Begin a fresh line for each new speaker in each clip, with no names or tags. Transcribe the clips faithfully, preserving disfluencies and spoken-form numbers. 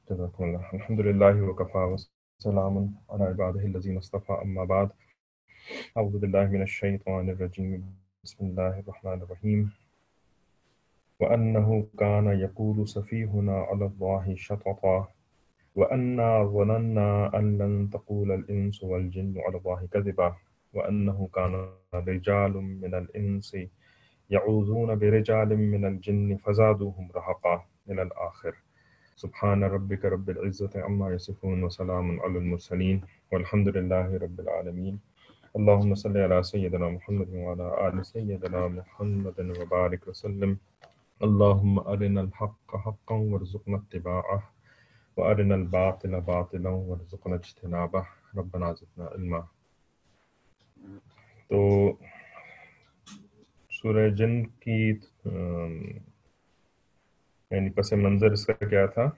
जज़ाकल्लाह। अल्हम्दुलिल्लाहि व कफ़ा व सलामुन अला इबादिहिल लज़ीना इस्तफ़ा, अम्मा बाद। अऊज़ु बिल्लाहि मिनश शैतानिर रजीम। बिस्मिल्लाहिर रहमानिर रहीम। व अन्नहु कान यक़ूलु सफ़ीहुना अलल्लाहि शतता व अन्ना ज़नन्ना अन लन तक़ूलल इंसु वल जिन्नु अलल्लाहि कज़िबा व अन्नहु कान रिजालुम मिनल इंसि यऊज़ून बिरिजालिम मिनल जिन्नि फ़ज़ादूहुम रहक़ा इलल आख़िर। सुब्हान रब्बिक रब्बिल इज़्ज़ति अम्मा यसिफ़ून व सलामुन अलल मुरसलीन वल्हम्दुलिल्लाहि रब्बिल आलमीन। अल्लाहुम्मा सल्लि अला सय्यिदिना मुहम्मद व अला आलि सय्यिदिना मुहम्मद व बारिक वसल्लम। अल्लाहुम्मा अरिनल हक़्क़ हक़्क़न वरज़ुक़ना इत्तिबाअह व अरिनल बातिला बातिलन वरज़ुक़ना इज्तिनाबह। रब्बना ज़िदना इल्मा। तो सूरह जिन की अम, यानी पस मंज़र इसका क्या था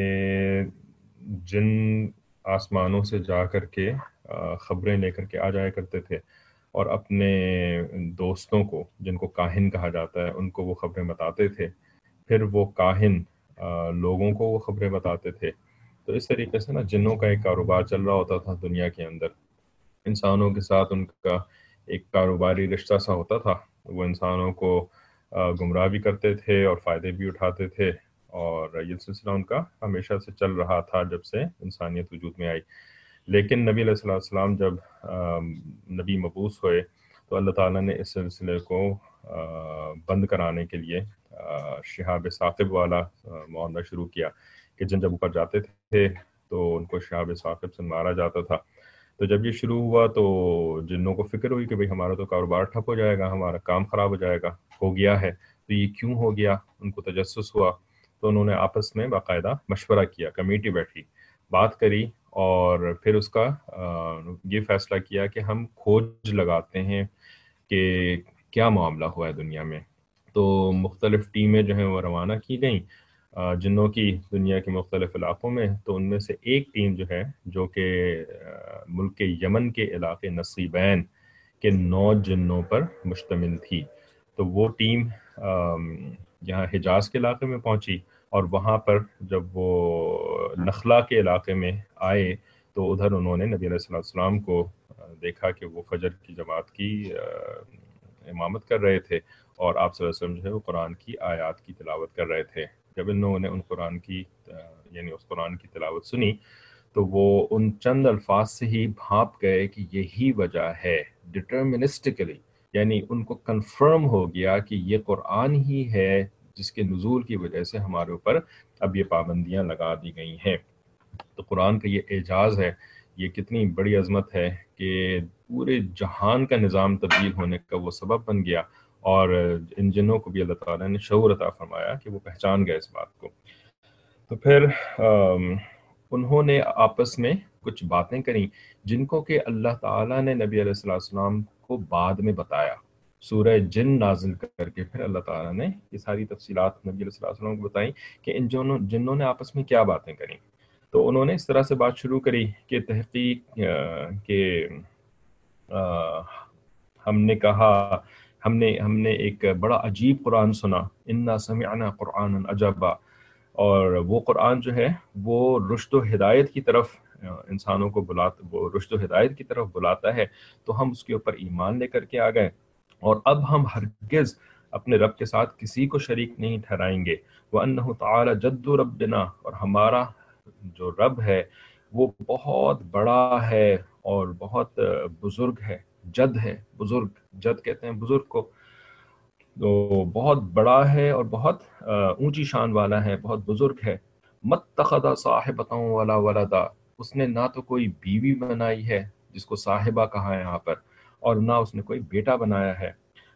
कि जिन आसमानों से जा कर के ख़बरें लेकर के आ जाया करते थे और अपने दोस्तों को, जिनको काहिन कहा जाता है, उनको वो ख़बरें बताते थे। फिर वो काहिन आ, लोगों को वो ख़बरें बताते थे। तो इस तरीके से ना जिन्नों का एक कारोबार चल रहा होता था दुनिया के अंदर। इंसानों के साथ उनका एक कारोबारी रिश्ता सा होता था। वो इंसानों को आ, गुमराह भी करते थे और फ़ायदे भी उठाते थे, और ये सिलसिला उनका हमेशा से चल रहा था जब से इंसानियत वजूद में आई। लेकिन नबी अलैहि सलाम जब आ, नबी मबूस हुए तो अल्लाह ताला ने इस सिलसिले को आ, बंद कराने के लिए आ, शिहाब साक़िब वाला मामला शुरू किया कि जिन जब ऊपर जाते थे तो उनको शिहाब साक़िब से मारा जाता था। तो जब ये शुरू हुआ तो जिन्नों को फिक्र हुई कि भाई हमारा तो कारोबार ठप हो जाएगा, हमारा काम ख़राब हो जाएगा, हो गया है, तो ये क्यों हो गया। उनको तजस्सुस हुआ, तो उन्होंने आपस में बाकायदा मशवरा किया, कमेटी बैठी, बात करी, और फिर उसका आ, ये फ़ैसला किया कि हम खोज लगाते हैं कि क्या मामला हुआ है दुनिया में। तो मुख्तलिफ़ टीमें जो हैं वो रवाना की गईं अ, जिन्नों की दुनिया के मुख्तलिफ़ इलाक़ों में। तो उनमें से एक टीम जो है, जो कि अ, मुल्क के यमन के इलाक़े नसीबैन के नौ जिन्नों पर मुश्तमिल थी। तो वो टीम अम, यहाँ हिजाज़ के इलाक़े में पहुँची, और वहाँ पर जब वो नखला के इलाक़े में आए तो उधर उन्होंने नबी अलैहिस्सलाम को अ, देखा कि वो फजर की जमात की अ, इमामत कर रहे थे, और आप सल्लल्लाहु अलैहि वसल्लम जो है वो कुरान की आयत की तिलावत कर रहे थे। जब इन लोगों ने उन कुरान की अ, यानी उस कुरान की तिलावत सुनी तो वो उन चंद अल्फाज से ही भाप गए कि यही वजह है, डिटर्मिनिस्टिकली, यानी उनको कंफर्म हो गया कि ये कुरान ही है जिसके नुज़ूल की वजह से हमारे ऊपर अब ये पाबंदियां लगा दी गई हैं। तो कुरान का ये एजाज़ है, ये कितनी बड़ी अज़मत है कि पूरे जहान का निज़ाम तब्दील होने का वो सबब बन गया, और इन जिन्नों को भी अल्लाह ताला ने शऊर अता फरमाया कि वो पहचान गए इस बात को। तो फिर अम, उन्होंने आपस में कुछ बातें करी जिनको कि अल्लाह ताला ने नबी अलैहिस्सलाम को बाद में बताया। सूरह जिन नाजिल करके फिर अल्लाह ताला ने ये सारी तफसीलात नबी अलैहिस्सलाम को बताई कि इन जिन्नों जिन्नों ने आपस में क्या बातें करी। तो उन्होंने इस तरह से बात शुरू करी कि तहकीक के अ, हमने कहा, हमने हमने एक बड़ा अजीब कुरान सुना, इन्ना समिअना कुरानन अजबा। और वो कुरान जो है वो रुश्द व हिदायत की तरफ अ, इंसानों को बुलाता, वो रुश्द व हिदायत की तरफ बुलाता है। तो हम उसके ऊपर ईमान लेकर के आ गए, और अब हम हरगिज़ अपने रब के साथ किसी को शरीक नहीं ठहराएंगे। व अन्नहु तआला जद्दु रब्बिना, और हमारा जो रब है वो बहुत बड़ा है और बहुत अ, बुजुर्ग है। जद है, बुजुर्ग, जद कहते हैं बुजुर्ग को। तो बहुत बड़ा है और बहुत अ, ऊंची शान वाला है, बहुत बुजुर्ग है। मत्तखदा साहिबतन वला वलदा, उसने ना तो कोई बीवी बनाई है जिसको साहिबा कहा है यहाँ पर, और ना उसने कोई बेटा बनाया है।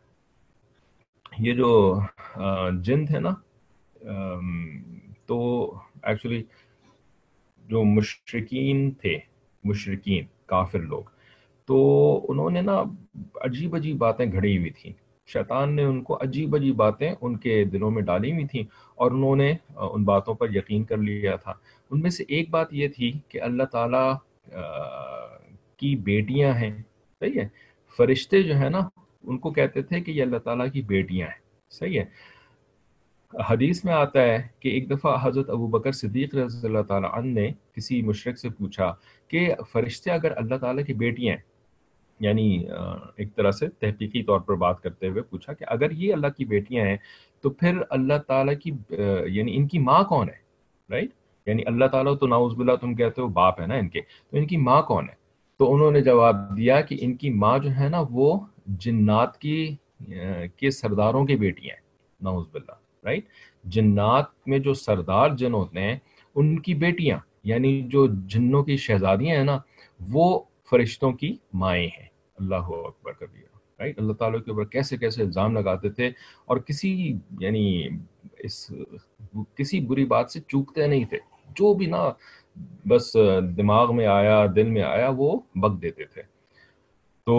ये जो अ, जिन थे ना, अम, तो एक्चुअली जो मुशरिकीन थे, मुशरिकीन काफिर लोग, तो उन्होंने ना अजीब अजीब बातें घड़ी हुई थी। शैतान ने उनको अजीब अजीब बातें उनके दिलों में डाली हुई थी, और उन्होंने अ, उन बातों पर यकीन कर लिया था। उनमें से एक बात ये थी कि अल्लाह ताला अ, की बेटियां हैं। सही है, फरिश्ते जो है ना, उनको कहते थे कि ये अल्लाह ताला की बेटियां हैं। सही है। حدیث میں آتا ہے کہ ایک دفعہ حضرت ابو بکر صدیق رضی اللہ تعالیٰ عنہ نے کسی مشرک سے پوچھا کہ فرشتے اگر اللہ تعالیٰ کی بیٹیاں ہیں، یعنی آ، ایک طرح سے تحقیقی طور پر بات کرتے ہوئے پوچھا کہ اگر یہ اللہ کی بیٹیاں ہیں تو پھر اللہ تعالیٰ کی آ، یعنی ان کی ماں کون ہے، رائٹ؟ یعنی اللہ تعالیٰ تو نعوذ باللہ تم کہتے ہو باپ ہے نا ان کے، تو ان کی ماں کون ہے؟ تو انہوں نے جواب دیا کہ ان کی ماں جو ہے نا وہ جنات کی آ، کے سرداروں کی بیٹیاں ہیں، نعوذ باللہ، رائٹ؟ جنات میں جو سردار جن ہوتے ہیں ان کی بیٹیاں، یعنی جو جنوں کی شہزادیاں ہیں نا، وہ فرشتوں کی مائیں ہیں۔ اللہ اکبر کبیر، رائٹ؟ اللہ تعالیٰ کے اوپر کیسے کیسے الزام لگاتے تھے، اور کسی یعنی اس کسی بری بات سے چوکتے نہیں تھے، جو بھی نا بس دماغ میں آیا، دل میں آیا، وہ بک دیتے تھے۔ تو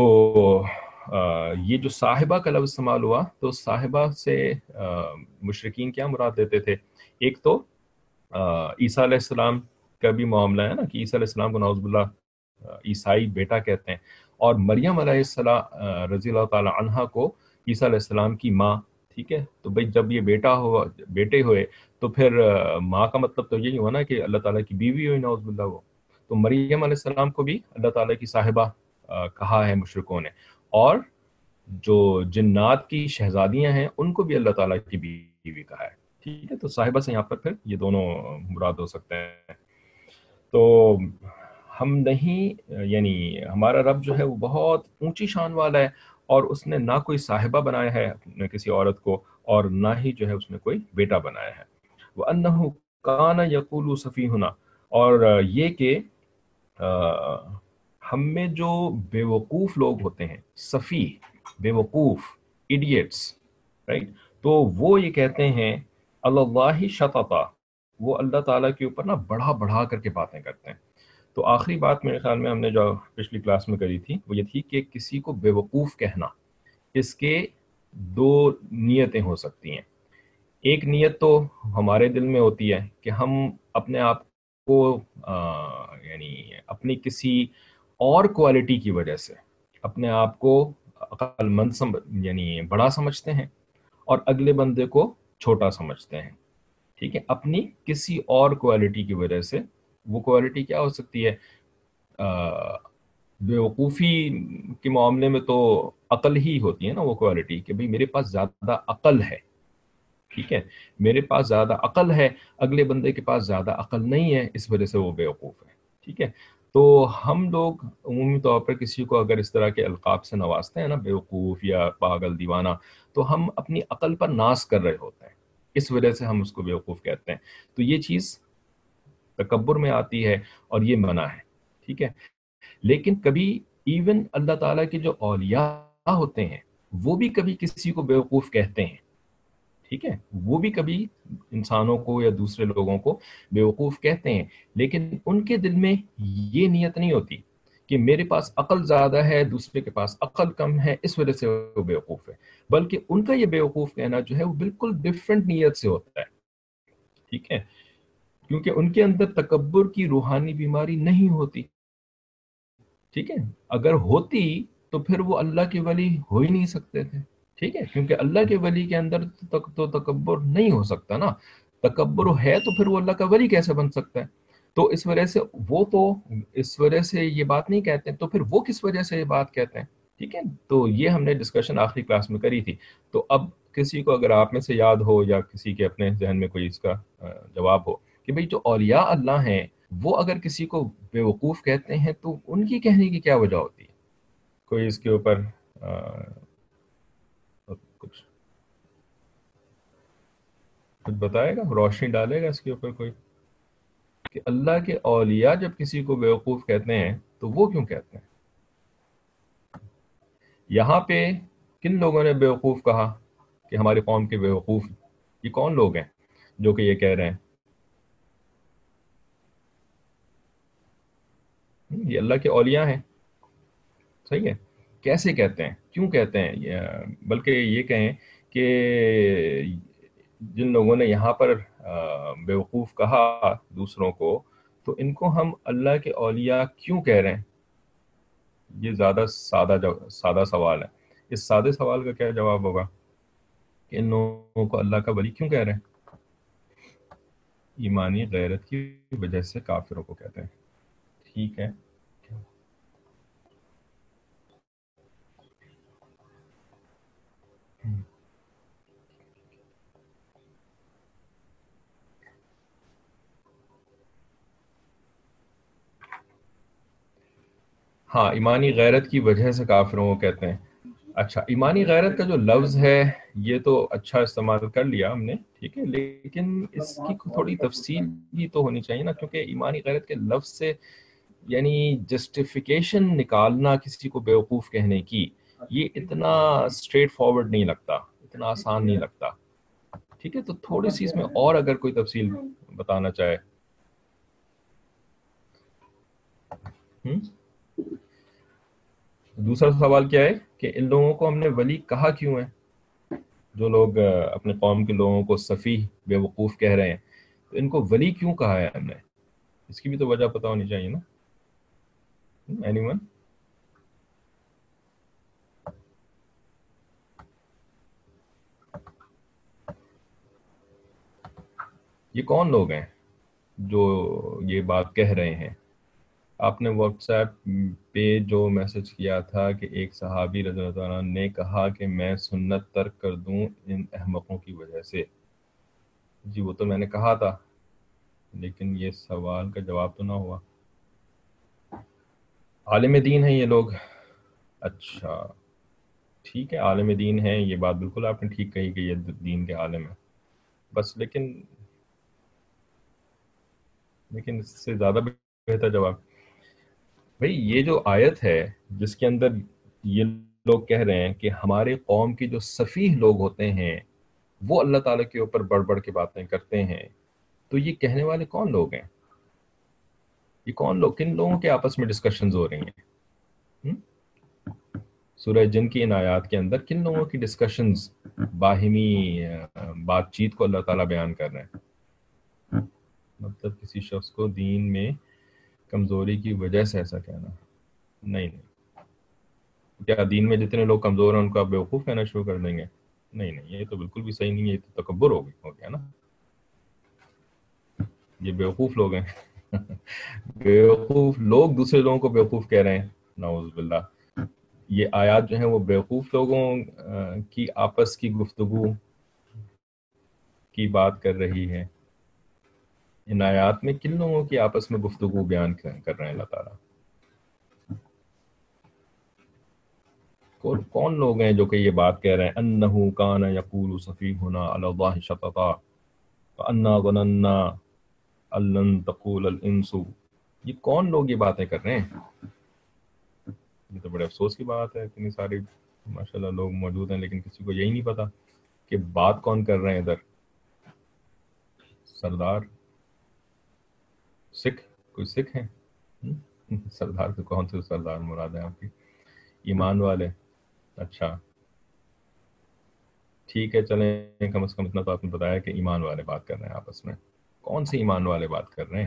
آ، یہ جو صاحبہ کا لفظ استعمال ہوا، تو صاحبہ سے آ، مشرکین کیا مراد دیتے تھے؟ ایک تو آ، عیسیٰ علیہ السلام کا بھی معاملہ ہے نا کہ عیسیٰ علیہ السلام کو نعوذ باللہ آ، عیسائی بیٹا کہتے ہیں، اور مریم علیہ السلام آ، رضی اللہ تعالی عنہا کو عیسیٰ علیہ السلام کی ماں، ٹھیک ہے؟ تو بھئی جب یہ بیٹا ہوا، بیٹے ہوئے، تو پھر آ، ماں کا مطلب تو یہی ہوا نا کہ اللہ تعالیٰ کی بیوی ہوئی نعوذ باللہ وہ، تو مریم علیہ السلام کو بھی اللہ تعالیٰ کی صاحبہ آ، کہا ہے مشرکوں نے، اور جو جنات کی شہزادیاں ہیں ان کو بھی اللہ تعالیٰ کی بیوی کہا ہے، ٹھیک ہے؟ تو صاحبہ سے یہاں پر پھر یہ دونوں مراد ہو سکتے ہیں۔ تو ہم نہیں، یعنی ہمارا رب جو ہے وہ بہت اونچی شان والا ہے، اور اس نے نہ کوئی صاحبہ بنایا ہے نہ کسی عورت کو، اور نہ ہی جو ہے اس نے کوئی بیٹا بنایا ہے۔ وَأَنَّهُ كَانَ يَقُولُ سَفِيهُنَا، اور یہ کہ آ، ہم میں جو بے وقوف لوگ ہوتے ہیں، سفی، بے وقوف، ایڈیٹس، رائٹ؟ تو وہ یہ کہتے ہیں اللہ شططا، وہ اللہ تعالیٰ کے اوپر نا بڑھا بڑھا کر کے باتیں کرتے ہیں۔ تو آخری بات میرے خیال میں ہم نے جو پچھلی کلاس میں کری تھی وہ یہ تھی کہ کسی کو بے وقوف کہنا، اس کے دو نیتیں ہو سکتی ہیں۔ ایک نیت تو ہمارے دل میں ہوتی ہے کہ ہم اپنے آپ کو آ، یعنی اپنی کسی اور کوالٹی کی وجہ سے اپنے آپ کو عقل مند سم یعنی بڑا سمجھتے ہیں، اور اگلے بندے کو چھوٹا سمجھتے ہیں، ٹھیک ہے؟ اپنی کسی اور کوالٹی کی وجہ سے، وہ کوالٹی کیا ہو سکتی ہے؟ آ، بیوقوفی کے معاملے میں تو عقل ہی ہوتی ہے نا وہ کوالٹی، کہ بھئی میرے پاس زیادہ عقل ہے، ٹھیک ہے؟ میرے پاس زیادہ عقل ہے، اگلے بندے کے پاس زیادہ عقل نہیں ہے، اس وجہ سے وہ بیوقوف ہے، ٹھیک ہے؟ تو ہم لوگ عمومی طور پر کسی کو اگر اس طرح کے القاب سے نوازتے ہیں نا، بیوقوف یا پاگل، دیوانہ، تو ہم اپنی عقل پر ناز کر رہے ہوتے ہیں، اس وجہ سے ہم اس کو بیوقوف کہتے ہیں۔ تو یہ چیز تکبر میں آتی ہے، اور یہ منع ہے، ٹھیک ہے؟ لیکن کبھی ایون اللہ تعالیٰ کے جو اولیاء ہوتے ہیں وہ بھی کبھی کسی کو بیوقوف کہتے ہیں، ٹھیک ہے؟ وہ بھی کبھی انسانوں کو یا دوسرے لوگوں کو بیوقوف کہتے ہیں، لیکن ان کے دل میں یہ نیت نہیں ہوتی کہ میرے پاس عقل زیادہ ہے، دوسرے کے پاس عقل کم ہے، اس وجہ سے وہ بیوقوف ہے، بلکہ ان کا یہ بیوقوف کہنا جو ہے وہ بالکل ڈفرینٹ نیت سے ہوتا ہے، ٹھیک ہے؟ کیونکہ ان کے اندر تکبر کی روحانی بیماری نہیں ہوتی، ٹھیک ہے؟ اگر ہوتی تو پھر وہ اللہ کے ولی ہو ہی نہیں سکتے تھے، ٹھیک ہے؟ کیونکہ اللہ کے ولی کے اندر تک تو تکبر نہیں ہو سکتا نا، تکبر ہے تو پھر وہ اللہ کا ولی کیسے بن سکتا ہے؟ تو اس وجہ سے وہ تو اس وجہ سے یہ بات نہیں کہتے ہیں، تو پھر وہ کس وجہ سے یہ بات کہتے ہیں؟ ٹھیک ہے؟ تو یہ ہم نے ڈسکشن آخری کلاس میں کری تھی۔ تو اب کسی کو اگر آپ میں سے یاد ہو یا کسی کے اپنے ذہن میں کوئی اس کا آ، جواب ہو کہ بھئی جو اولیاء اللہ ہیں وہ اگر کسی کو بیوقوف کہتے ہیں تو ان کی کہنے کی کیا وجہ ہوتی ہے؟ کوئی اس کے اوپر آ، کچھ کچھ بتائے گا، روشنی ڈالے گا اس کے اوپر کوئی، کہ اللہ کے اولیاء جب کسی کو بیوقوف کہتے ہیں تو وہ کیوں کہتے ہیں؟ یہاں پہ کن لوگوں نے بیوقوف کہا کہ ہماری قوم کے بیوقوف؟ یہ کون لوگ ہیں جو کہ یہ کہہ رہے ہیں؟ یہ اللہ کے اولیاء ہیں، صحیح ہے؟ کیسے کہتے ہیں، کیوں کہتے ہیں؟ یہ- بلکہ یہ کہیں کہ جن لوگوں نے یہاں پر آ، بیوقوف کہا دوسروں کو، تو ان کو ہم اللہ کے اولیاء کیوں کہہ رہے ہیں؟ یہ زیادہ سادہ جو سادہ سوال ہے، اس سادے سوال کا کیا جواب ہوگا؟ کہ ان لوگوں کو اللہ کا ولی کیوں کہہ رہے ہیں؟ ایمانی غیرت کی وجہ سے کافروں کو کہتے ہیں. ٹھیک ہے. ہاں، ایمانی غیرت کی وجہ سے کافروں کو کہتے ہیں. اچھا، ایمانی غیرت کا جو لفظ ہے یہ تو اچھا استعمال کر لیا ہم نے، ٹھیک ہے، لیکن اس کی تھوڑی تفصیل بھی تو ہونی چاہیے نا، کیونکہ ایمانی غیرت کے لفظ سے یعنی جسٹیفیکیشن نکالنا کسی کو بیوقوف کہنے کی، یہ اتنا اسٹریٹ فارورڈ نہیں لگتا، اتنا آسان نہیں لگتا. ٹھیک ہے، تو تھوڑی سی اس میں اور اگر کوئی تفصیل بتانا چاہے. ہم؟ دوسرا سوال کیا ہے کہ ان لوگوں کو ہم نے ولی کہا کیوں ہے؟ جو لوگ اپنے قوم کے لوگوں کو سفیہ بیوقوف کہہ رہے ہیں، تو ان کو ولی کیوں کہا ہے ہم نے؟ اس کی بھی تو وجہ پتہ ہونی چاہیے نا. Any one? یہ کون لوگ ہیں جو یہ بات کہہ رہے ہیں؟ آپ نے واٹس ایپ پہ جو میسج کیا تھا کہ ایک صحابی رضی اللہ عنہ نے کہا کہ میں سنت ترک کر دوں ان احمقوں کی وجہ سے. جی وہ تو میں نے کہا تھا، لیکن یہ سوال کا جواب تو نہ ہوا. عالم دین ہیں یہ لوگ. اچھا ٹھیک ہے، عالم دین ہیں، یہ بات بالکل آپ نے ٹھیک کہی کہ یہ دین کے عالم ہیں. بس لیکن لیکن اس سے زیادہ بہتر جواب، بھئی یہ جو آیت ہے جس کے اندر یہ لوگ کہہ رہے ہیں کہ ہمارے قوم کے جو سفیہ لوگ ہوتے ہیں وہ اللہ تعالیٰ کے اوپر بڑھ بڑھ کے باتیں کرتے ہیں، تو یہ کہنے والے کون لوگ ہیں؟ یہ کون لوگ، کن لوگوں کے آپس میں ڈسکشنز ہو رہی ہیں؟ ہم؟ سورہ جن کی ان آیات کے اندر کن لوگوں کی ڈسکشنز، باہمی بات چیت کو اللہ تعالیٰ بیان کر رہے ہیں؟ مطلب کسی شخص کو دین میں کمزوری کی وجہ سے ایسا کہنا؟ نہیں نہیں، کیا دین میں جتنے لوگ کمزور ہیں ان کو آپ بیوقوف کہنا شروع کر دیں گے؟ نہیں نہیں، یہ تو بالکل بھی صحیح نہیں ہے، یہ تو تکبر ہو گئی ہو گیا نا. یہ بیوقوف لوگ ہیں. بیوقوف لوگ دوسرے لوگوں کو بیوقوف کہہ رہے ہیں، نعوذ باللہ. یہ آیات جو ہیں وہ بیوقوف لوگوں کی آپس کی گفتگو کی بات کر رہی ہے. ان آیات میں کن لوگوں کی آپس میں گفتگو بیان کر رہے ہیں اللہ تعالیٰ؟ کون لوگ ہیں جو کہ یہ بات کہہ رہے ہیں انہو کان یقول سفیہنا علی اللہ شططا فانا ظننا ان لن تقول الانس؟ یہ کون لوگ یہ باتیں کر رہے ہیں؟ یہ تو بڑے افسوس کی بات ہے، اتنی ساری ماشاءاللہ لوگ موجود ہیں لیکن کسی کو یہی نہیں پتا کہ بات کون کر رہے ہیں ادھر. سردار سکھ، کوئی سکھ ہیں؟ سردار تو کون سے سردار مراد ہیں آپ کی؟ ایمان والے. اچھا ٹھیک ہے، چلیں کم از کم اتنا تو آپ نے بتایا کہ ایمان والے بات کر رہے ہیں آپس میں. کون سے ایمان والے بات کر رہے ہیں؟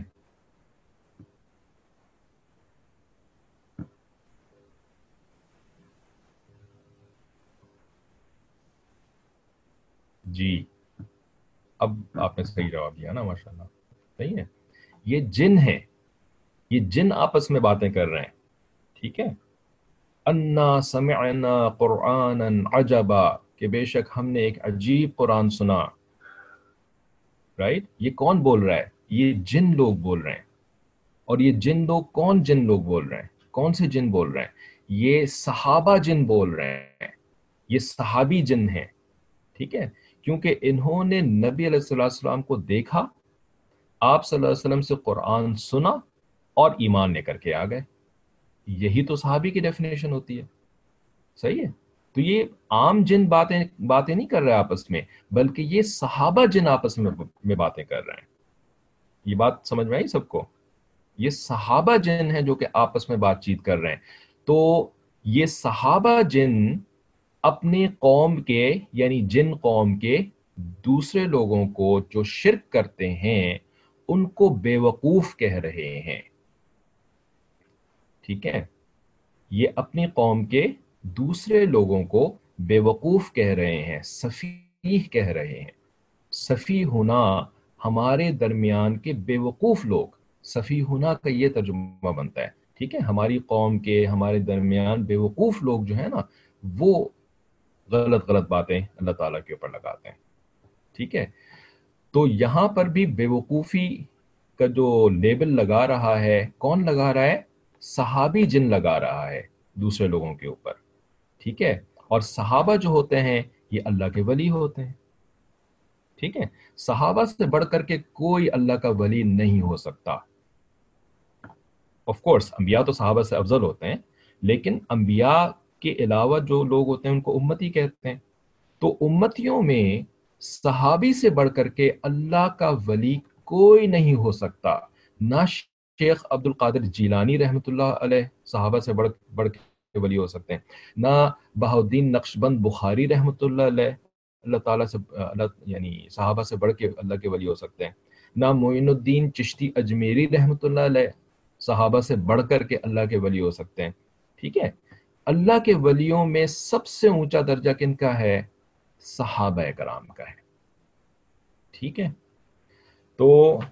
جی اب آپ نے صحیح جواب دیا نا، ماشاءاللہ صحیح ہے. یہ جن ہیں، یہ جن آپس میں باتیں کر رہے ہیں. ٹھیک ہے، انا سمعنا قرآنا عجبا، کہ بے شک ہم نے ایک عجیب قرآن سنا. رائٹ، یہ کون بول رہا ہے؟ یہ جن لوگ بول رہے ہیں. اور یہ جن لوگ کون جن لوگ بول رہے ہیں؟ کون سے جن بول رہے ہیں؟ یہ صحابہ جن بول رہے ہیں، یہ صحابی جن ہیں. ٹھیک ہے، کیونکہ انہوں نے نبی علیہ الصلوۃ والسلام کو دیکھا، آپ صلی اللہ علیہ وسلم سے قرآن سنا اور ایمان لے کر کے آ گئے. یہی تو صحابی کی ڈیفینیشن ہوتی ہے. صحیح ہے، تو یہ عام جن باتیں باتیں نہیں کر رہے آپس میں، بلکہ یہ صحابہ جن آپس میں میں باتیں کر رہے ہیں. یہ بات سمجھ میں آئی سب کو؟ یہ صحابہ جن ہیں جو کہ آپس میں بات چیت کر رہے ہیں. تو یہ صحابہ جن اپنے قوم کے، یعنی جن قوم کے دوسرے لوگوں کو جو شرک کرتے ہیں ان کو بے وقوف کہہ رہے ہیں. ٹھیک ہے، یہ اپنی قوم کے دوسرے لوگوں کو بے وقوف کہہ رہے ہیں، سفیہ
سفیہ کہہ رہے ہیں. سفیہ ہونا ہمارے درمیان کے بے وقوف لوگ، سفیہ ہونا کا یہ ترجمہ بنتا ہے. ٹھیک ہے، ہماری قوم کے، ہمارے درمیان بے وقوف لوگ جو ہیں نا، وہ غلط غلط باتیں اللہ تعالیٰ کے اوپر لگاتے ہیں. ٹھیک ہے، تو یہاں پر بھی بے وقوفی کا جو لیبل لگا رہا ہے، کون لگا رہا ہے؟ صحابی جن لگا رہا ہے دوسرے لوگوں کے اوپر. ٹھیک ہے، اور صحابہ جو ہوتے ہیں یہ اللہ کے ولی ہوتے ہیں. ٹھیک ہے، صحابہ سے بڑھ کر کے کوئی اللہ کا ولی نہیں ہو سکتا. آف کورس انبیاء تو صحابہ سے افضل ہوتے ہیں، لیکن انبیاء کے علاوہ جو لوگ ہوتے ہیں ان کو امتی کہتے ہیں. تو امتیوں میں صحابی سے بڑھ کر کے اللہ کا ولی کوئی نہیں ہو سکتا. نہ شیخ عبد القادر جیلانی رحمۃ اللہ علیہ صحابہ سے بڑھ بڑھ کے ولی ہو سکتے ہیں، نہ بہاؤالدین نقشبند بخاری رحمۃ اللہ علیہ اللہ تعالیٰ سے اللہ یعنی صحابہ سے بڑھ کے اللہ کے ولی ہو سکتے ہیں، نہ معین الدین چشتی اجمیری رحمۃ اللہ علیہ صحابہ سے بڑھ کر کے اللہ کے ولی ہو سکتے ہیں. ٹھیک ہے، اللہ کے ولیوں میں سب سے اونچا درجہ کن کا ہے؟ صحابہ کرام کا ہے. ٹھیک ہے، تو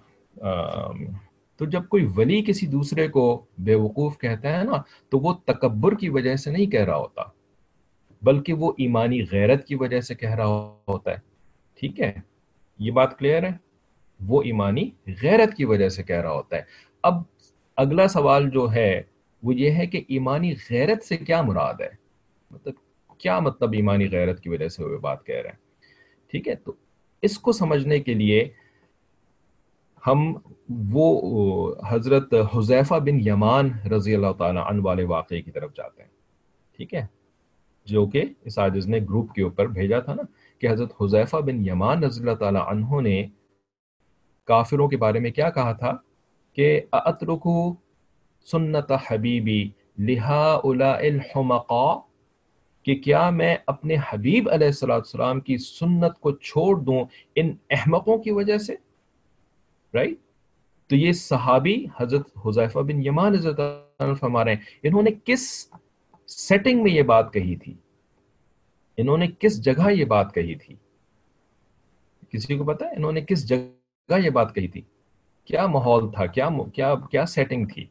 تو جب کوئی ولی کسی دوسرے کو بے وقوف کہتا ہے نا، تو وہ تکبر کی وجہ سے نہیں کہہ رہا ہوتا، بلکہ وہ ایمانی غیرت کی وجہ سے کہہ رہا ہوتا ہے. ٹھیک ہے، یہ بات کلیئر ہے؟ وہ ایمانی غیرت کی وجہ سے کہہ رہا ہوتا ہے. اب اگلا سوال جو ہے وہ یہ ہے کہ ایمانی غیرت سے کیا مراد ہے؟ مطلب کیا مطلب ایمانی غیرت کی وجہ سے وہ بات کہہ رہے ہیں؟ ٹھیک ہے، تو اس کو سمجھنے کے لیے ہم وہ حضرت حذیفہ بن یمان رضی اللہ تعالیٰ عنہ والے واقعے کی طرف جاتے ہیں. ٹھیک ہے، جو کہ اس عاجز نے گروپ کے اوپر بھیجا تھا نا، کہ حضرت حذیفہ بن یمان رضی اللہ تعالیٰ عنہ نے کافروں کے بارے میں کیا کہا تھا کہ اترکو سنت حبیبی لہؤلاء الحمقاء، کہ کیا میں اپنے حبیب علیہ الصلوۃ والسلام کی سنت کو چھوڑ دوں ان احمقوں کی وجہ سے. رائٹ، تو یہ صحابی حضرت حذیفہ بن یمان رضی اللہ عنہ فرما رہے ہیں، انہوں نے کس سیٹنگ میں یہ بات کہی تھی، انہوں نے کس جگہ یہ بات کہی تھی؟ کسی کو پتا ہے انہوں نے کس جگہ یہ بات کہی تھی؟ کیا ماحول تھا، کیا کیا کیا سیٹنگ تھی؟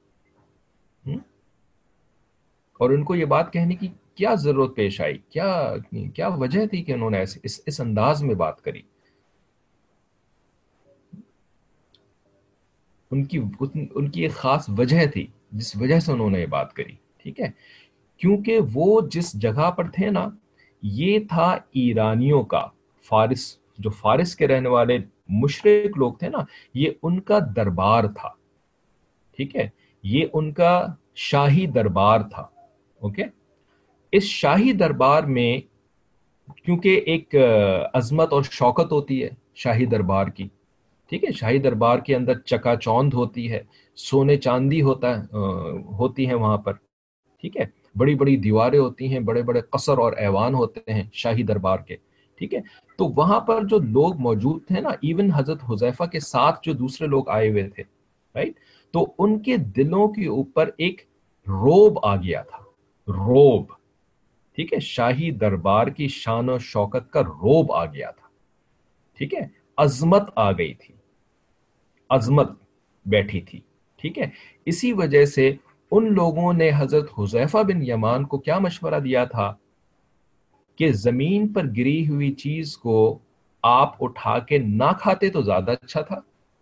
اور ان کو یہ بات کہنے کی کیا ضرورت پیش آئی؟ کیا کیا وجہ تھی کہ انہوں نے اس اس, اس انداز میں بات کری؟ ان کی ان کی ایک خاص وجہ تھی جس وجہ سے انہوں نے یہ بات کری. ٹھیک ہے، کیونکہ وہ جس جگہ پر تھے نا، یہ تھا ایرانیوں کا، فارس، جو فارس کے رہنے والے مشرک لوگ تھے نا، یہ ان کا دربار تھا. ٹھیک ہے، یہ ان کا شاہی دربار تھا. اوکے، اس شاہی دربار میں کیونکہ ایک عظمت اور شوکت ہوتی ہے شاہی دربار کی. ٹھیک ہے، شاہی دربار کے اندر چکا چوند ہوتی ہے، سونے چاندی ہوتا ہے ہوتی ہیں وہاں پر. ٹھیک ہے، بڑی بڑی دیواریں ہوتی ہیں، بڑے بڑے قصر اور ایوان ہوتے ہیں شاہی دربار کے. ٹھیک ہے، تو وہاں پر جو لوگ موجود تھے نا، ایون حضرت حذیفہ کے ساتھ جو دوسرے لوگ آئے ہوئے تھے، رائٹ، تو ان کے دلوں کے اوپر ایک روب آ گیا تھا. روب، ٹھیک ہے، شاہی دربار کی شان و شوکت کا روب آ گیا تھا. ٹھیک ہے، عظمت آ گئی تھی، عظمت بیٹھی تھی. ٹھیک ہے، اسی وجہ سے ان لوگوں نے حضرت حذیفہ بن یمان کو کیا مشورہ دیا تھا کہ زمین پر گری ہوئی چیز کو آپ اٹھا کے نہ کھاتے تو زیادہ اچھا تھا.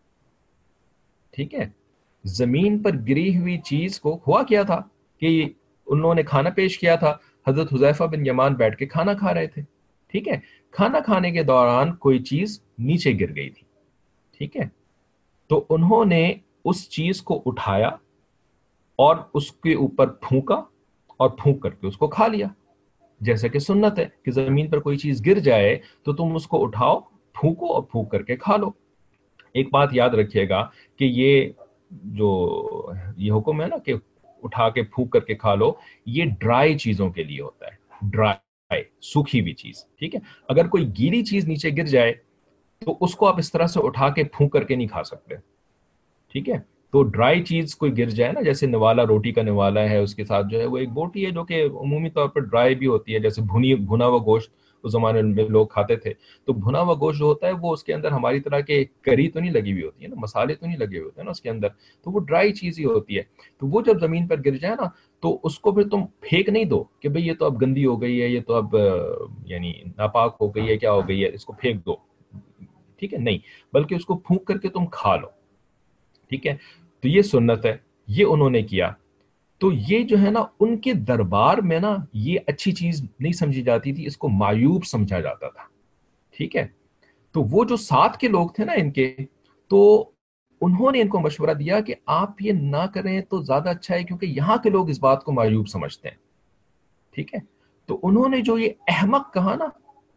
ٹھیک ہے، زمین پر گری ہوئی چیز کو ہوا کیا تھا کہ انہوں نے کھانا پیش کیا تھا، حضرت حذیفہ بن یمان بیٹھ کے کھانا کھا رہے تھے. ٹھیک ہے، کھانا کھانے کے دوران کوئی چیز نیچے گر گئی تھی. ٹھیک ہے، تو انہوں نے اس چیز کو اٹھایا اور اس کے اوپر پھونکا اور پھونک کر کے اس کو کھا لیا. جیسا کہ سنت ہے کہ زمین پر کوئی چیز گر جائے تو تم اس کو اٹھاؤ، پھونکو اور پھونک کر کے کھا لو. ایک بات یاد رکھیے گا کہ یہ جو یہ حکم ہے نا کہ اٹھا کے پھونک کر کے کھا لو، یہ ڈرائی چیزوں کے لیے ہوتا ہے، ڈرائی سوکھی ہوئی چیز. ٹھیک ہے، اگر کوئی گیلی چیز نیچے گر جائے تو اس کو آپ اس طرح سے اٹھا کے پھونک کر کے نہیں کھا سکتے. ٹھیک ہے، تو ڈرائی چیز کوئی گر جائے نا، جیسے نوالا، روٹی کا نوالا ہے، اس کے ساتھ جو ہے وہ ایک بوٹی ہے جو کہ عمومی طور پر ڈرائی بھی ہوتی ہے، جیسے بھنی بھنا ہوا گوشت اس زمانے میں لوگ کھاتے تھے، تو بھنا ہوا گوشت جو ہوتا ہے وہ اس کے اندر ہماری طرح کے کری تو نہیں لگی ہوئی ہوتی ہے نا، مسالے تو نہیں لگے ہوئے ہوتے ہیں نا اس کے اندر، تو وہ ڈرائی چیز ہی ہوتی ہے. تو وہ جب زمین پر گر جائے نا تو اس کو پھر تم پھینک نہیں دو کہ بھئی یہ تو اب گندی ہو گئی ہے، یہ تو اب یعنی ناپاک ہو گئی ہے، کیا ہو گئی ہے، اس کو پھینک دو، ٹھیک ہے، نہیں، بلکہ اس کو پھونک کر کے تم کھا لو. ٹھیک ہے، تو یہ سنت ہے، یہ انہوں نے کیا. تو یہ جو ہے نا ان کے دربار میں نا یہ اچھی چیز نہیں سمجھی جاتی تھی، اس کو معیوب سمجھا جاتا تھا. ٹھیک ہے، تو وہ جو ساتھ کے لوگ تھے نا ان کے، تو انہوں نے ان کو مشورہ دیا کہ آپ یہ نہ کریں تو زیادہ اچھا ہے، کیونکہ یہاں کے لوگ اس بات کو معیوب سمجھتے ہیں. ٹھیک ہے، تو انہوں نے جو یہ احمق کہا نا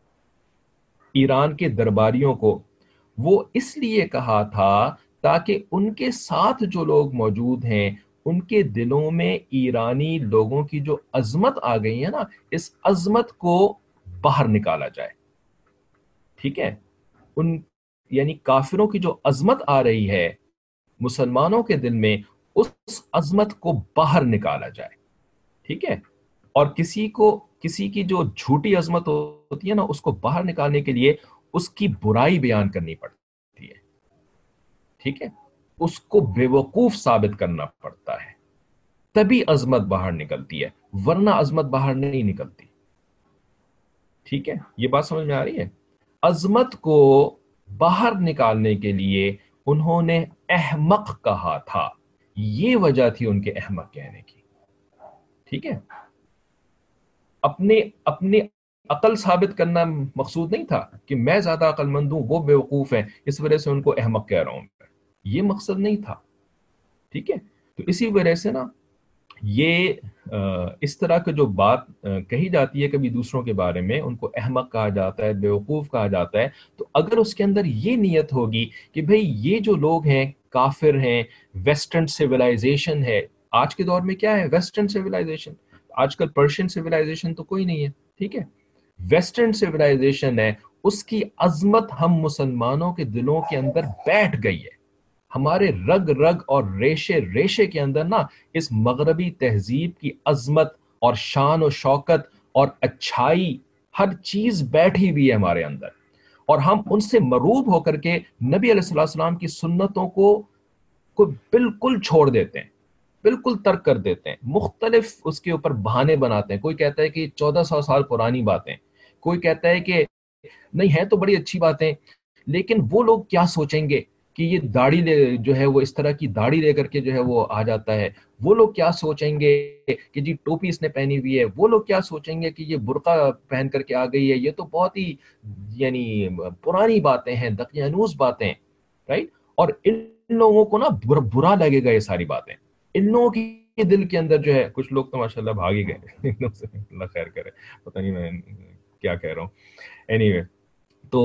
ایران کے درباریوں کو، وہ اس لیے کہا تھا تاکہ ان کے ساتھ جو لوگ موجود ہیں ان کے دلوں میں ایرانی لوگوں کی جو عظمت آ گئی ہے نا، اس عظمت کو باہر نکالا جائے. ٹھیک ہے، ان یعنی کافروں کی جو عظمت آ رہی ہے مسلمانوں کے دل میں، اس عظمت کو باہر نکالا جائے. ٹھیک ہے، اور کسی کو کسی کی جو جھوٹی عظمت ہوتی ہے نا اس کو باہر نکالنے کے لیے اس کی برائی بیان کرنی پڑتی ہے. ٹھیک ہے، اس کو بے وقوف ثابت کرنا پڑتا ہے، تبھی عظمت باہر نکلتی ہے، ورنہ عظمت باہر نہیں نکلتی. ٹھیک ہے، یہ بات سمجھ میں آ رہی ہے؟ عظمت کو باہر نکالنے کے لیے انہوں نے احمق کہا تھا، یہ وجہ تھی ان کے احمق کہنے کی. ٹھیک ہے، اپنے اپنے عقل ثابت کرنا مقصود نہیں تھا کہ میں زیادہ عقل مند ہوں، وہ بیوقوف ہیں، اس وجہ سے ان کو احمق کہہ رہا ہوں، یہ مقصد نہیں تھا. ٹھیک ہے، تو اسی وجہ سے نا یہ اس طرح کی جو بات کہی جاتی ہے کبھی دوسروں کے بارے میں، ان کو احمق کہا جاتا ہے، بیوقوف کہا جاتا ہے، تو اگر اس کے اندر یہ نیت ہوگی کہ بھئی یہ جو لوگ ہیں کافر ہیں، ویسٹرن سیولائزیشن ہے. آج کے دور میں کیا ہے؟ Western civilisation. آج کل پرشین سیولائزیشن تو کوئی نہیں ہے. ٹھیک ہے، ویسٹرن سیولائزیشن ہے، اس کی عظمت ہم مسلمانوں کے دلوں کے اندر بیٹھ گئی ہے. ہمارے رگ رگ اور ریشے ریشے کے اندر نا اس مغربی تہذیب کی عظمت اور شان و شوکت اور اچھائی ہر چیز بیٹھی ہوئی ہے ہمارے اندر، اور ہم ان سے مروب ہو کر کے نبی علیہ السلام کی سنتوں کو کو بالکل چھوڑ دیتے ہیں، بالکل ترک کر دیتے ہیں، مختلف اس کے اوپر بہانے بناتے ہیں. کوئی کہتا ہے کہ چودہ سو سال پرانی باتیں، کوئی کہتا ہے کہ نہیں ہے تو بڑی اچھی باتیں، لیکن وہ لوگ کیا سوچیں گے کہ یہ داڑھی لے جو ہے وہ اس طرح کی داڑھی لے کر کے جو ہے وہ آ جاتا ہے، وہ لوگ کیا سوچیں گے کہ جی ٹوپی اس نے پہنی ہوئی ہے، وہ لوگ کیا سوچیں گے کہ یہ برقع پہن کر کے آ گئی ہے، یہ تو بہت ہی یعنی پرانی باتیں ہیں، دقیانوس باتیں، رائٹ. اور ان لوگوں کو نا برا, برا لگے گا یہ ساری باتیں. ان لوگوں کی دل کے اندر جو ہے، کچھ لوگ تو ماشاءاللہ بھاگ ہی گئے اللہ خیر کرے، پتہ نہیں میں کیا کہہ رہا ہوں. اینی وے، تو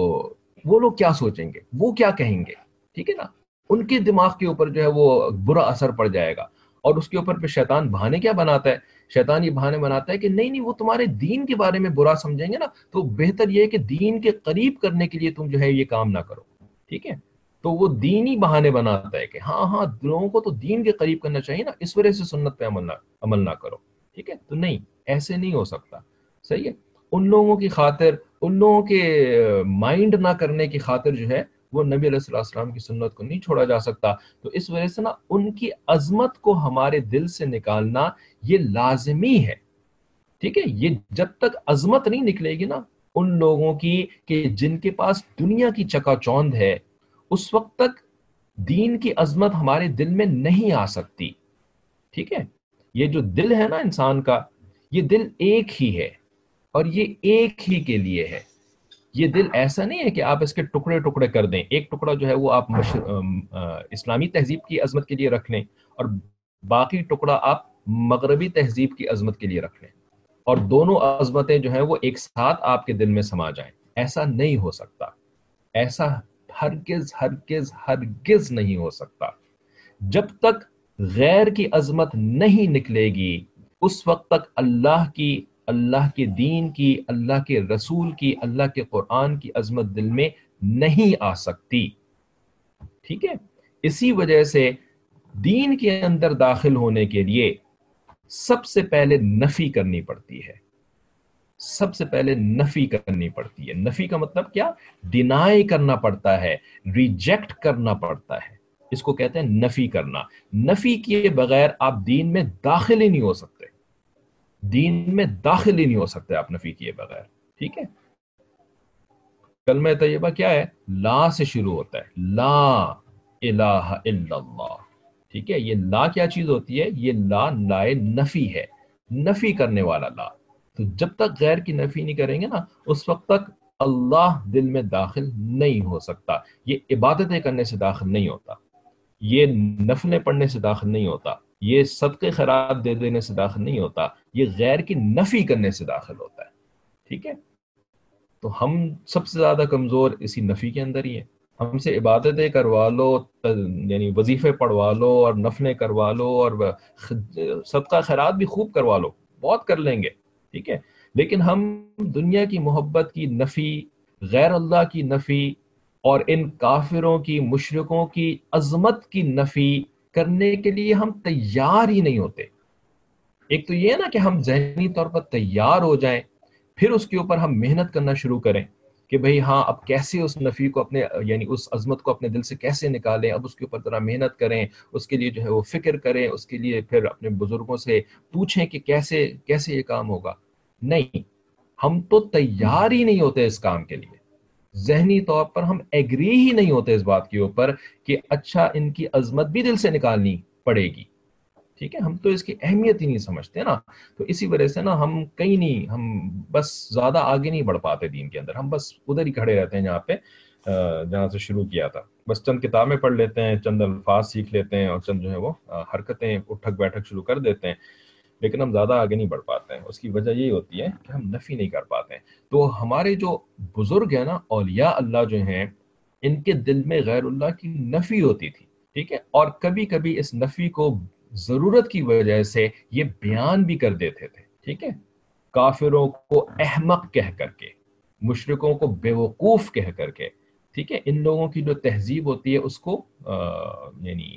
وہ لوگ کیا سوچیں گے، وہ کیا کہیں گے، ٹھیک ہے نا، ان کے دماغ کے اوپر جو ہے وہ برا اثر پڑ جائے گا. اور اس کے اوپر پہ شیطان بہانے کیا بناتا ہے؟ شیطان یہ بہانے بناتا ہے کہ نہیں نہیں وہ تمہارے دین کے بارے میں برا سمجھیں گے نا، تو بہتر یہ ہے کہ دین کے قریب کرنے کے لیے تم جو ہے یہ کام نہ کرو. ٹھیک ہے، تو وہ دینی بہانے بناتا ہے کہ ہاں ہاں لوگوں کو تو دین کے قریب کرنا چاہیے نا، اس وجہ سے سنت پہ عمل نہ عمل نہ کرو. ٹھیک ہے، تو نہیں، ایسے نہیں ہو سکتا. صحیح ہے، ان لوگوں کی خاطر، ان لوگوں کے مائنڈ نہ کرنے کی خاطر جو ہے وہ نبی علیہ السلام کی سنت کو نہیں چھوڑا جا سکتا. تو اس وجہ سے نا ان کی عظمت کو ہمارے دل سے نکالنا یہ لازمی ہے. ٹھیک ہے، یہ جب تک عظمت نہیں نکلے گی نا ان لوگوں کی کہ جن کے پاس دنیا کی چکا چوند ہے، اس وقت تک دین کی عظمت ہمارے دل میں نہیں آ سکتی. ٹھیک ہے، یہ جو دل ہے نا انسان کا، یہ دل ایک ہی ہے اور یہ ایک ہی کے لیے ہے. یہ دل ایسا نہیں ہے کہ آپ اس کے ٹکڑے ٹکڑے کر دیں، ایک ٹکڑا جو ہے وہ آپ مشر... اسلامی تہذیب کی عظمت کے لیے رکھ لیں اور باقی ٹکڑا آپ مغربی تہذیب کی عظمت کے لیے رکھ لیں، اور دونوں عظمتیں جو ہیں وہ ایک ساتھ آپ کے دل میں سما جائیں. ایسا نہیں ہو سکتا، ایسا ہرگز ہرگز ہرگز نہیں ہو سکتا. جب تک غیر کی عظمت نہیں نکلے گی اس وقت تک اللہ کی، اللہ کے دین کی، اللہ کے رسول کی، اللہ کے قرآن کی عظمت دل میں نہیں آ سکتی. ٹھیک ہے، اسی وجہ سے دین کے اندر داخل ہونے کے لیے سب سے پہلے نفی کرنی پڑتی ہے. سب سے پہلے نفی کرنی پڑتی ہے. نفی کا مطلب کیا؟ ڈینائی کرنا پڑتا ہے, ریجیکٹ کرنا پڑتا ہے, اس کو کہتے ہیں نفی کرنا. نفی کیے بغیر آپ دین میں داخل ہی نہیں ہو سکتے, دین میں داخل ہی نہیں ہو سکتے آپ نفی کیے بغیر. ٹھیک ہے, کلمہ طیبہ کیا ہے؟ لا سے شروع ہوتا ہے, لا الہ الا اللہ. ٹھیک ہے, یہ لا کیا چیز ہوتی ہے؟ یہ لا لائے نفی ہے, نفی کرنے والا لا. تو جب تک غیر کی نفی نہیں کریں گے نا, اس وقت تک اللہ دل میں داخل نہیں ہو سکتا. یہ عبادتیں کرنے سے داخل نہیں ہوتا, یہ نفلیں پڑھنے سے داخل نہیں ہوتا, یہ صدقے خیرات دے دینے سے داخل نہیں ہوتا, یہ غیر کی نفی کرنے سے داخل ہوتا ہے. ٹھیک ہے, تو ہم سب سے زیادہ کمزور اسی نفی کے اندر ہی ہیں. ہم سے عبادتیں کروا لو, یعنی وظیفے پڑھوا لو اور نفلیں کروا لو اور صدقہ خیرات بھی خوب کروا لو, بہت کر لیں گے. ٹھیک ہے, لیکن ہم دنیا کی محبت کی نفی, غیر اللہ کی نفی اور ان کافروں کی, مشرکوں کی عظمت کی نفی کرنے کے لیے ہم تیار ہی نہیں ہوتے. ایک تو یہ ہے نا کہ ہم ذہنی طور پر تیار ہو جائیں, پھر اس کے اوپر ہم محنت کرنا شروع کریں کہ بھئی ہاں اب کیسے اس نفی کو اپنے, یعنی اس عظمت کو اپنے دل سے کیسے نکالیں, اب اس کے اوپر ذرا محنت کریں, اس کے لیے جو ہے وہ فکر کریں, اس کے لیے پھر اپنے بزرگوں سے پوچھیں کہ کیسے کیسے یہ کام ہوگا. نہیں, ہم تو تیار ہی نہیں ہوتے اس کام کے لیے. ذہنی طور پر ہم ایگری ہی نہیں ہوتے اس بات کے اوپر کہ اچھا ان کی عظمت بھی دل سے نکالنی پڑے گی. ٹھیک ہے, ہم تو اس کی اہمیت ہی نہیں سمجھتے نا. تو اسی وجہ سے نا ہم کہیں نہیں, ہم بس زیادہ آگے نہیں بڑھ پاتے دین کے اندر. ہم بس ادھر ہی کھڑے رہتے ہیں جہاں پہ جہاں سے شروع کیا تھا. بس چند کتابیں پڑھ لیتے ہیں, چند الفاظ سیکھ لیتے ہیں اور چند جو ہے وہ حرکتیں اٹھک بیٹھک شروع کر دیتے ہیں, لیکن ہم زیادہ آگے نہیں بڑھ پاتے ہیں. اس کی وجہ یہی ہوتی ہے کہ ہم نفی نہیں کر پاتے ہیں. تو ہمارے جو بزرگ ہیں نا, اولیاء اللہ جو ہیں, ان کے دل میں غیر اللہ کی نفی ہوتی تھی. ٹھیک ہے, اور کبھی کبھی اس نفی کو ضرورت کی وجہ سے یہ بیان بھی کر دیتے تھے. ٹھیک ہے, کافروں کو احمق کہہ کر کے, مشرکوں کو بیوقوف کہہ کر کے. ٹھیک ہے, ان لوگوں کی جو تہذیب ہوتی ہے اس کو یعنی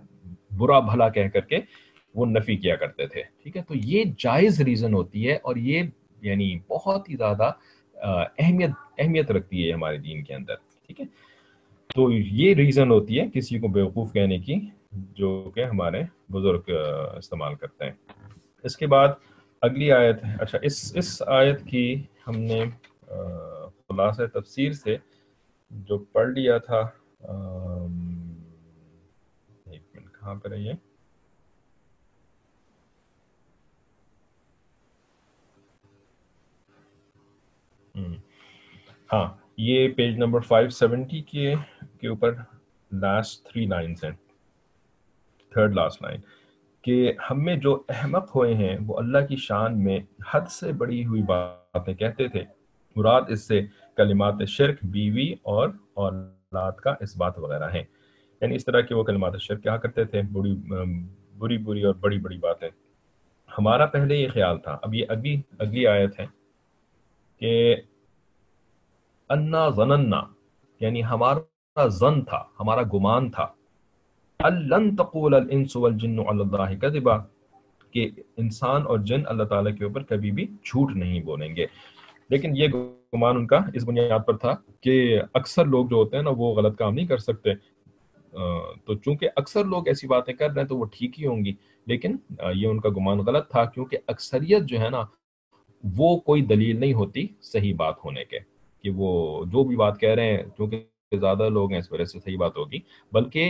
برا بھلا کہہ کر کے وہ نفی کیا کرتے تھے. ٹھیک ہے, تو یہ جائز ریزن ہوتی ہے اور یہ یعنی بہت ہی زیادہ اہمیت اہمیت رکھتی ہے ہمارے دین کے اندر. ٹھیک ہے, تو یہ ریزن ہوتی ہے کسی کو بیوقوف کہنے کی, جو کہ ہمارے بزرگ استعمال کرتے ہیں. اس کے بعد اگلی آیت ہے. اچھا, اس اس آیت کی ہم نے خلاصہ تفسیر سے جو پڑھ لیا تھا, ایک منٹ کہاں پہ رہیے, ہاں یہ پیج نمبر فائیو سیونٹی کے کے اوپر لاسٹ تھری لائنز ہیں, تھرڈ لاسٹ لائن, کہ ہم میں جو احمق ہوئے ہیں وہ اللہ کی شان میں حد سے بڑی ہوئی باتیں کہتے تھے. مراد اس سے کلمات شرک, بیوی اور اولاد کا اس بات وغیرہ ہیں. یعنی اس طرح کے وہ کلمات شرک کیا کرتے تھے, بڑی بری بری اور بڑی بڑی باتیں. ہمارا پہلے یہ خیال تھا, اب یہ اگلی اگلی آیت ہے کہ انا ظننا, یعنی ہمارا ظن تھا, ہمارا گمان تھا, لن تقول الانس والجن علی اللہ کذبا, کہ انسان اور جن اللہ تعالیٰ کے اوپر کبھی بھی جھوٹ نہیں بولیں گے. لیکن یہ گمان ان کا اس بنیاد پر تھا کہ اکثر لوگ جو ہوتے ہیں نا وہ غلط کام نہیں کر سکتے, تو چونکہ اکثر لوگ ایسی باتیں کر رہے ہیں تو وہ ٹھیک ہی ہوں گی. لیکن یہ ان کا گمان غلط تھا, کیونکہ اکثریت جو ہے نا وہ کوئی دلیل نہیں ہوتی صحیح بات ہونے کے, کہ وہ جو بھی بات کہہ رہے ہیں کیونکہ زیادہ لوگ ہیں اس وجہ سے صحیح بات ہوگی. بلکہ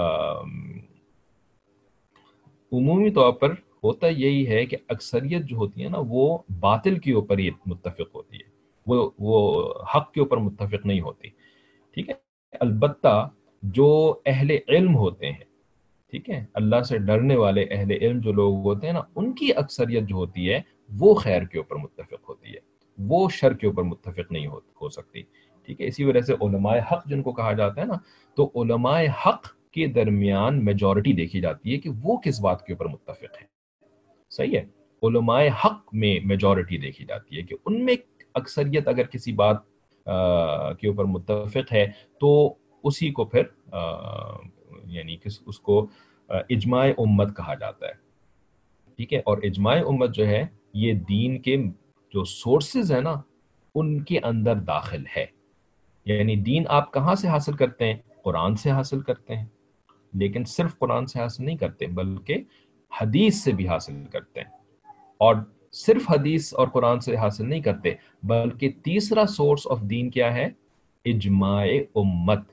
عمومی طور پر ہوتا یہی ہے کہ اکثریت جو ہوتی ہے نا وہ باطل کے اوپر ہی متفق ہوتی ہے, وہ وہ حق کے اوپر متفق نہیں ہوتی. ٹھیک ہے, البتہ جو اہل علم ہوتے ہیں, ٹھیک ہے, اللہ سے ڈرنے والے اہل علم جو لوگ ہوتے ہیں نا, ان کی اکثریت جو ہوتی ہے وہ خیر کے اوپر متفق ہوتی ہے, وہ شر کے اوپر متفق نہیں ہو, ہو سکتی. ٹھیک ہے, اسی وجہ سے علماء حق جن کو کہا جاتا ہے نا, تو علماء حق کے درمیان میجورٹی دیکھی جاتی ہے کہ وہ کس بات کے اوپر متفق ہے. صحیح ہے, علماء حق میں میجورٹی دیکھی جاتی ہے کہ ان میں اکثریت اگر کسی بات کے اوپر متفق ہے تو اسی کو پھر یعنی اس کو اجماع امت کہا جاتا ہے. ٹھیک ہے, اور اجماع امت جو ہے یہ دین کے جو سورسز ہیں نا ان کے اندر داخل ہے. یعنی دین آپ کہاں سے حاصل کرتے ہیں؟ قرآن سے حاصل کرتے ہیں، لیکن صرف قرآن سے حاصل نہیں کرتے بلکہ حدیث سے بھی حاصل کرتے ہیں. اور صرف حدیث اور قرآن سے حاصل نہیں کرتے بلکہ تیسرا سورس آف دین کیا ہے؟ اجماع امت.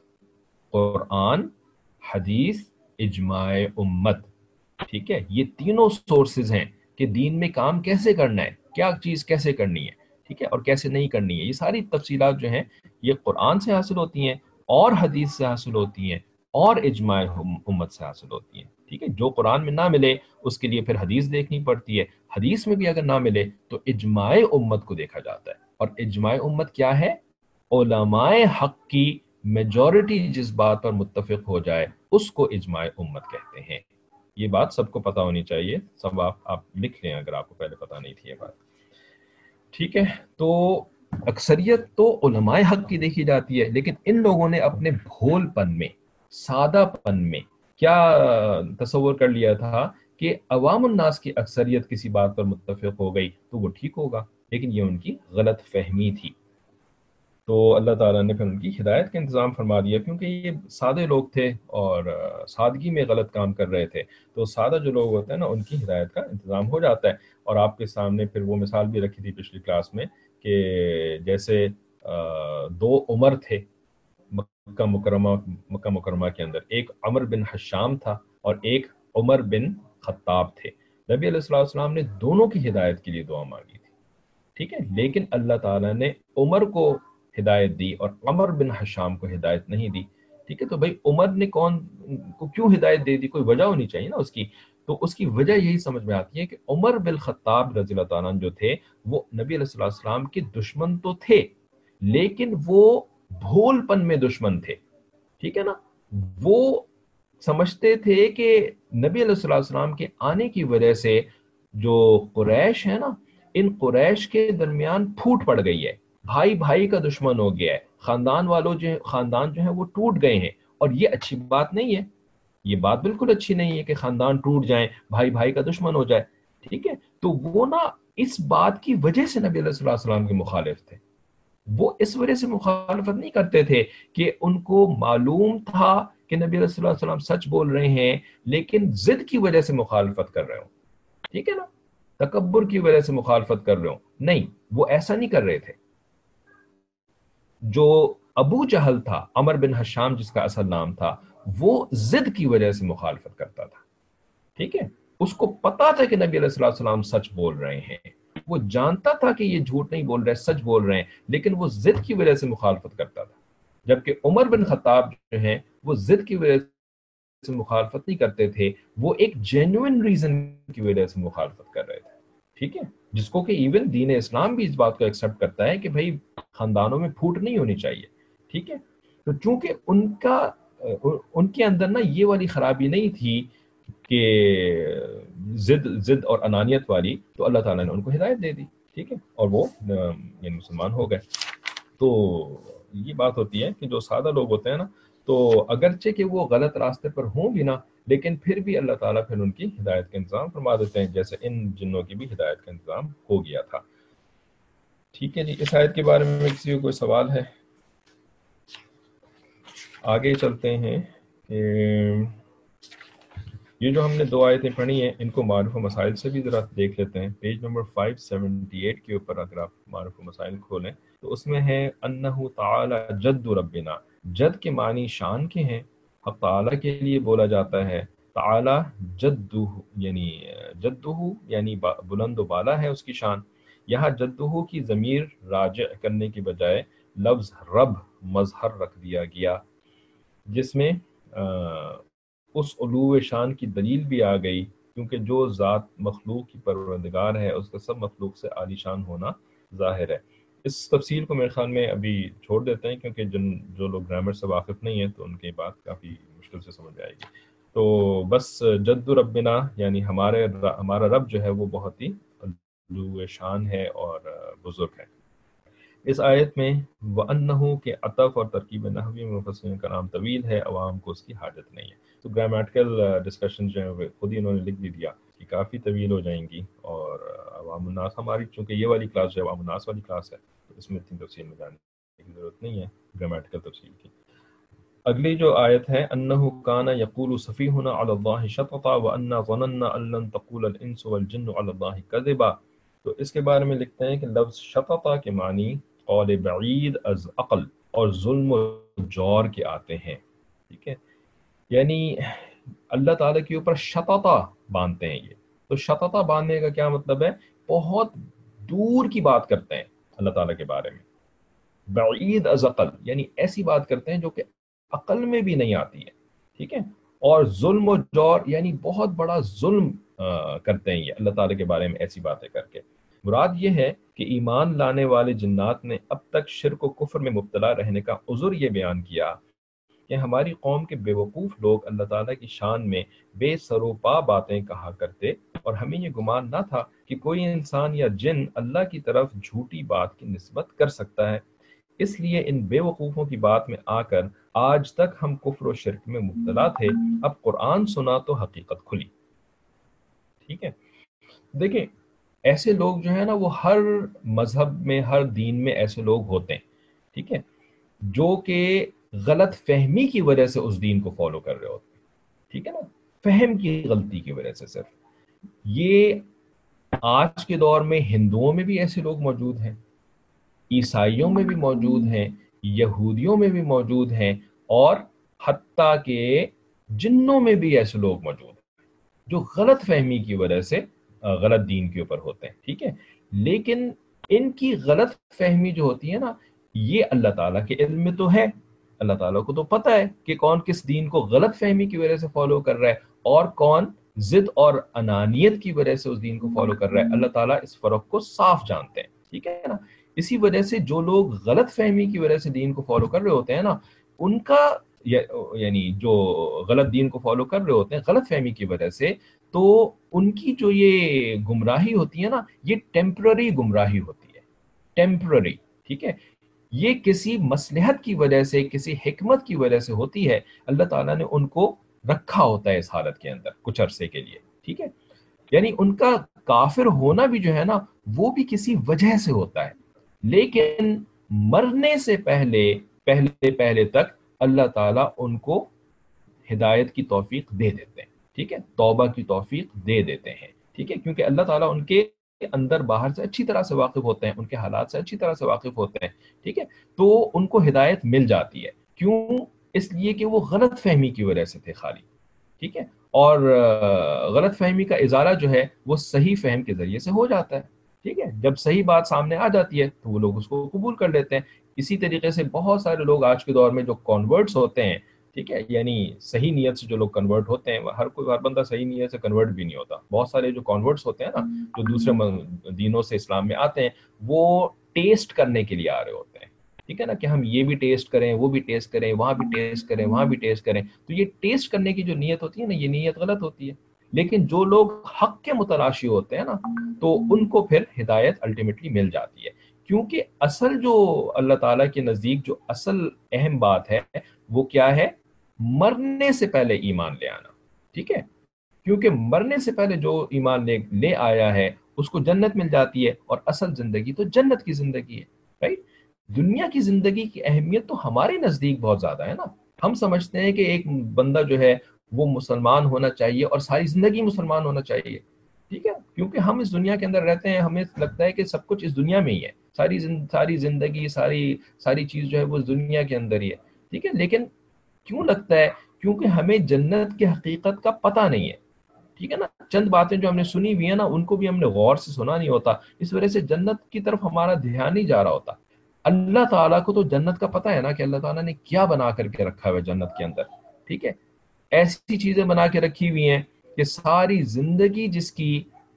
قرآن، حدیث، اجماع امت. ٹھیک ہے، یہ تینوں سورسز ہیں کہ دین میں کام کیسے کرنا ہے، کیا چیز کیسے کرنی ہے، ٹھیک ہے، اور کیسے نہیں کرنی ہے. یہ ساری تفصیلات جو ہیں یہ قرآن سے حاصل ہوتی ہیں اور حدیث سے حاصل ہوتی ہیں اور اجماع امت سے حاصل ہوتی ہیں. ٹھیک ہے، جو قرآن میں نہ ملے اس کے لیے پھر حدیث دیکھنی پڑتی ہے، حدیث میں بھی اگر نہ ملے تو اجماع امت کو دیکھا جاتا ہے. اور اجماع امت کیا ہے؟ علماء حق کی میجورٹی جس بات پر متفق ہو جائے اس کو اجماع امت کہتے ہیں. یہ بات سب کو پتہ ہونی چاہیے، سب آپ آپ لکھ لیں اگر آپ کو پہلے پتہ نہیں تھی یہ بات. ٹھیک ہے، تو اکثریت تو علماء حق کی دیکھی جاتی ہے، لیکن ان لوگوں نے اپنے بھول پن میں، سادہ پن میں کیا تصور کر لیا تھا کہ عوام الناس کی اکثریت کسی بات پر متفق ہو گئی تو وہ ٹھیک ہوگا، لیکن یہ ان کی غلط فہمی تھی. تو اللہ تعالیٰ نے پھر ان کی ہدایت کا انتظام فرما دیا، کیونکہ یہ سادے لوگ تھے اور سادگی میں غلط کام کر رہے تھے. تو سادہ جو لوگ ہوتے ہیں نا ان کی ہدایت کا انتظام ہو جاتا ہے. اور آپ کے سامنے پھر وہ مثال بھی رکھی تھی پچھلی کلاس میں کہ جیسے دو عمر تھے مکہ مکرمہ مکہ مکرمہ کے اندر، ایک عمر بن حشام تھا اور ایک عمر بن خطاب تھے. نبی علیہ الصلوۃ والسلام نے دونوں کی ہدایت کے لیے دعا مانگی تھی. ٹھیک ہے، لیکن اللہ تعالیٰ نے عمر کو ہدایت دی اور عمر بن حشام کو ہدایت نہیں دی. ٹھیک ہے، تو بھائی عمر نے کون کو کیوں ہدایت دے دی؟ کوئی وجہ ہونی چاہیے نا اس کی. تو اس کی وجہ یہی سمجھ میں آتی ہے کہ عمر بن خطاب رضی اللہ تعالیٰ عنہ جو تھے وہ نبی علیہ الصلوۃ والسلام کے دشمن تو تھے، لیکن وہ بھول پن میں دشمن تھے. ٹھیک ہے نا، وہ سمجھتے تھے کہ نبی علیہ الصلوۃ والسلام کے آنے کی وجہ سے جو قریش ہے نا، ان قریش کے درمیان پھوٹ پڑ گئی ہے، بھائی بھائی کا دشمن ہو گیا ہے، خاندان والوں جو خاندان جو ہیں وہ ٹوٹ گئے ہیں. اور یہ اچھی بات نہیں ہے، یہ بات بالکل اچھی نہیں ہے کہ خاندان ٹوٹ جائیں، بھائی بھائی کا دشمن ہو جائے. ٹھیک ہے، تو وہ نا اس بات کی وجہ سے نبی علیہ الصلوۃ والسلام کے مخالف تھے. وہ اس وجہ سے مخالفت نہیں کرتے تھے کہ ان کو معلوم تھا کہ نبی علیہ الصلوۃ والسلام سچ بول رہے ہیں لیکن ضد کی وجہ سے مخالفت کر رہے ہوں. ٹھیک ہے نا، تکبر کی وجہ سے مخالفت کر رہے ہوں. نہیں، وہ ایسا نہیں کر رہے تھے. جو ابو جہل تھا، عمر بن حشام جس کا اصل نام تھا، وہ ضد کی وجہ سے مخالفت کرتا تھا. ٹھیک ہے، اس کو پتا تھا کہ نبی علیہ الصلوۃ والسلام سچ بول رہے ہیں، وہ جانتا تھا کہ یہ جھوٹ نہیں بول رہے، سچ بول رہے ہیں، لیکن وہ ضد کی وجہ سے مخالفت کرتا تھا. جبکہ عمر بن خطاب جو ہیں وہ ضد کی وجہ سے مخالفت نہیں کرتے تھے، وہ ایک جینوئن ریزن کی وجہ سے مخالفت کر رہے تھے. ٹھیک ہے، جس کو کہ ایون دین اسلام بھی اس بات کو ایکسیپٹ کرتا ہے کہ بھائی خاندانوں میں پھوٹ نہیں ہونی چاہیے. ٹھیک ہے، تو چونکہ ان کا ان کے اندر نا یہ والی خرابی نہیں تھی کہ ضد ضد اور انانیت والی، تو اللہ تعالیٰ نے ان کو ہدایت دے دی. ٹھیک ہے، اور وہ یعنی مسلمان ہو گئے. تو یہ بات ہوتی ہے کہ جو سادہ لوگ ہوتے ہیں نا، تو اگرچہ کہ وہ غلط راستے پر ہوں بھی نا، لیکن پھر بھی اللہ تعالیٰ پھر ان کی ہدایت کا انتظام فرما دیتے ہیں، جیسے ان جنوں کی بھی ہدایت کا انتظام ہو گیا تھا. ٹھیک ہے جی، اس آیت کے بارے میں کسی کو کوئی سوال ہے؟ آگے چلتے ہیں کہ یہ جو ہم نے دو آیتیں پڑھی ہیں ان کو معروف و مسائل سے بھی ذرا دیکھ لیتے ہیں. پیج نمبر پانچ سو اٹھہتر کے اوپر اگر آپ معروف و مسائل کھولیں تو اس میں ہے انہ تعالی جد ربنا. جد کے معنی شان کے ہیں، حق تعالی کے لیے بولا جاتا ہے. تعالی جدہ یعنی جدہ یعنی بلند و بالا ہے اس کی شان. یہاں جدہ کی ضمیر راجع کرنے کی بجائے لفظ رب مظہر رکھ دیا گیا، جس میں اس علو شان کی دلیل بھی آ گئی، کیونکہ جو ذات مخلوق کی پروردگار ہے اس کا سب مخلوق سے عالی شان ہونا ظاہر ہے. اس تفصیل کو میرے خیال میں ابھی چھوڑ دیتے ہیں، کیونکہ جن جو لوگ گرامر سے واقف نہیں ہیں تو ان کی بات کافی مشکل سے سمجھ آئے گی. تو بس جد ربنا یعنی ہمارے ہمارا رب جو ہے وہ بہت ہی علو شان ہے اور بزرگ ہے. اس آیت میں وَأَنَّهُ کے عطف اور ترکیب نحوی میں مفسرین کا نام طویل ہے، عوام کو اس کی حاجت نہیں ہے. تو گرامیٹیکل ڈسکشن جو ہے خود ہی انہوں نے لکھ بھی دیا کہ
کافی طویل ہو جائیں گی، اور عوام الناس ہماری چونکہ یہ والی کلاس جو ہے عوام الناس والی کلاس ہے، تو اس میں اتنی تفصیل میں جانے کی ضرورت نہیں ہے گرامیٹیکل تفصیل کی۔ اگلی جو آیت ہے انہ کان یقول سفیہنا علی اللہ شططا وانا ظننا ان لن تقول الانس والجن علی اللہ کذبا، تو اس کے بارے میں لکھتے ہیں کہ لفظ شططا کے معنی قول بعید از عقل اور ظلم و جور کے آتے ہیں، ٹھیک ہے، یعنی اللہ تعالیٰ کے اوپر شططا باندھتے ہیں یہ، تو شططا باندھنے کا کیا مطلب ہے؟ بہت دور کی بات کرتے ہیں اللہ تعالیٰ کے بارے میں، بعید از عقل یعنی ایسی بات کرتے ہیں جو کہ عقل میں بھی نہیں آتی ہے، ٹھیک ہے، اور ظلم و جور یعنی بہت بڑا ظلم کرتے ہیں یہ اللہ تعالیٰ کے بارے میں ایسی باتیں کر کے۔ مراد یہ ہے کہ ایمان لانے والے جنات نے اب تک شرک و کفر میں مبتلا رہنے کا عذر یہ بیان کیا کہ ہماری قوم کے بے وقوف لوگ اللہ تعالیٰ کی شان میں بے سروپا باتیں کہا کرتے، اور ہمیں یہ گمان نہ تھا کہ کوئی انسان یا جن اللہ کی طرف جھوٹی بات کی نسبت کر سکتا ہے، اس لیے ان بے وقوفوں کی بات میں آ کر آج تک ہم کفر و شرک میں مبتلا تھے، اب قرآن سنا تو حقیقت کھلی، ٹھیک ہے۔ دیکھیں ایسے لوگ جو ہے نا وہ ہر مذہب میں ہر دین میں ایسے لوگ ہوتے ہیں، ٹھیک ہے، جو کہ غلط فہمی کی وجہ سے اس دین کو فالو کر رہے ہوتے ہیں، ٹھیک ہے نا، فہم کی غلطی کی وجہ سے صرف۔ یہ آج کے دور میں ہندوؤں میں بھی ایسے لوگ موجود ہیں، عیسائیوں میں بھی موجود ہیں، یہودیوں میں بھی موجود ہیں، اور حتیٰ کہ جنوں میں بھی ایسے لوگ موجود ہیں جو غلط فہمی کی وجہ سے غلط دین کے اوپر ہوتے ہیں، ٹھیک ہے، لیکن ان کی غلط فہمی جو ہوتی ہے نا یہ اللہ تعالیٰ کے علم میں تو ہے، اللہ تعالیٰ کو تو پتہ ہے کہ کون کس دین کو غلط فہمی کی وجہ سے فالو کر رہا ہے اور کون ضد اور انانیت کی وجہ سے اس دین کو فالو کر رہا ہے، اللہ تعالیٰ اس فرق کو صاف جانتے ہیں، ٹھیک ہے نا۔ اسی وجہ سے جو لوگ غلط فہمی کی وجہ سے دین کو فالو کر رہے ہوتے ہیں نا ان کا یعنی جو غلط دین کو فالو کر رہے ہوتے ہیں غلط فہمی کی وجہ سے، تو ان کی جو یہ گمراہی ہوتی ہے نا یہ ٹیمپرری گمراہی ہوتی ہے، ٹیمپرری، ٹھیک ہے، یہ کسی مصلحت کی وجہ سے کسی حکمت کی وجہ سے ہوتی ہے، اللہ تعالیٰ نے ان کو رکھا ہوتا ہے اس حالت کے اندر کچھ عرصے کے لیے، ٹھیک ہے، یعنی ان کا کافر ہونا بھی جو ہے نا وہ بھی کسی وجہ سے ہوتا ہے، لیکن مرنے سے پہلے پہلے پہلے تک اللہ تعالیٰ ان کو ہدایت کی توفیق دے دیتے ہیں، ٹھیک ہے، توبہ کی توفیق دے دیتے ہیں، ٹھیک ہے، کیونکہ اللہ تعالیٰ ان کے اندر باہر سے اچھی طرح سے واقف ہوتے ہیں، ان کے حالات سے اچھی طرح سے واقف ہوتے ہیں، ٹھیک ہے، تو ان کو ہدایت مل جاتی ہے، کیوں؟ اس لیے کہ وہ غلط فہمی کی وجہ سے تھے خالی، ٹھیک ہے، اور غلط فہمی کا ازالہ جو ہے وہ صحیح فہم کے ذریعے سے ہو جاتا ہے، ٹھیک ہے، جب صحیح بات سامنے آ جاتی ہے تو وہ لوگ اس کو قبول کر لیتے ہیں۔ اسی طریقے سے بہت سارے لوگ آج کے دور میں جو کنورٹس ہوتے ہیں، ٹھیک ہے، یعنی صحیح نیت سے جو لوگ کنورٹ ہوتے ہیں، ہر کوئی ہر بندہ صحیح نیت سے کنورٹ بھی نہیں ہوتا، بہت سارے جو کنورٹس ہوتے ہیں نا جو دوسرے دینوں سے اسلام میں آتے ہیں وہ ٹیسٹ کرنے کے لیے آ رہے ہوتے ہیں، ٹھیک ہے نا، کہ ہم یہ بھی ٹیسٹ کریں وہ بھی ٹیسٹ کریں وہاں بھی ٹیسٹ کریں وہاں بھی ٹیسٹ کریں، تو یہ ٹیسٹ کرنے کی جو نیت ہوتی ہے نا یہ نیت غلط ہوتی ہے، لیکن جو لوگ حق کے متلاشی ہوتے ہیں نا تو ان کو پھر ہدایت الٹیمیٹلی مل جاتی ہے، کیونکہ اصل جو اللہ تعالیٰ کے نزدیک جو اصل اہم بات ہے وہ کیا ہے؟ مرنے سے پہلے ایمان لے آنا، ٹھیک ہے، کیونکہ مرنے سے پہلے جو ایمان لے لے آیا ہے اس کو جنت مل جاتی ہے، اور اصل زندگی تو جنت کی زندگی ہے، رائٹ؟ دنیا کی زندگی کی اہمیت تو ہمارے نزدیک بہت زیادہ ہے نا، ہم سمجھتے ہیں کہ ایک بندہ جو ہے وہ مسلمان ہونا چاہیے اور ساری زندگی مسلمان ہونا چاہیے، ٹھیک ہے، کیونکہ ہم اس دنیا کے اندر رہتے ہیں، ہمیں لگتا ہے کہ سب کچھ اس دنیا میں ہی ہے، ساری ساری زندگی ساری ساری چیز جو ہے وہ اس دنیا کے اندر ہی ہے، ٹھیک ہے، لیکن کیوں لگتا ہے؟ کیونکہ ہمیں جنت کی حقیقت کا پتہ نہیں ہے، ٹھیک ہے نا، چند باتیں جو ہم نے سنی ہوئی ہیں نا ان کو بھی ہم نے غور سے سنا نہیں ہوتا، اس وجہ سے جنت کی طرف ہمارا دھیان نہیں جا رہا ہوتا۔ اللہ تعالیٰ کو تو جنت کا پتہ ہے نا کہ اللہ تعالیٰ نے کیا بنا کر کے رکھا ہوا ہے جنت کے اندر، ٹھیک ہے، ایسی چیزیں بنا کے رکھی ہوئی ہیں کہ ساری زندگی جس کی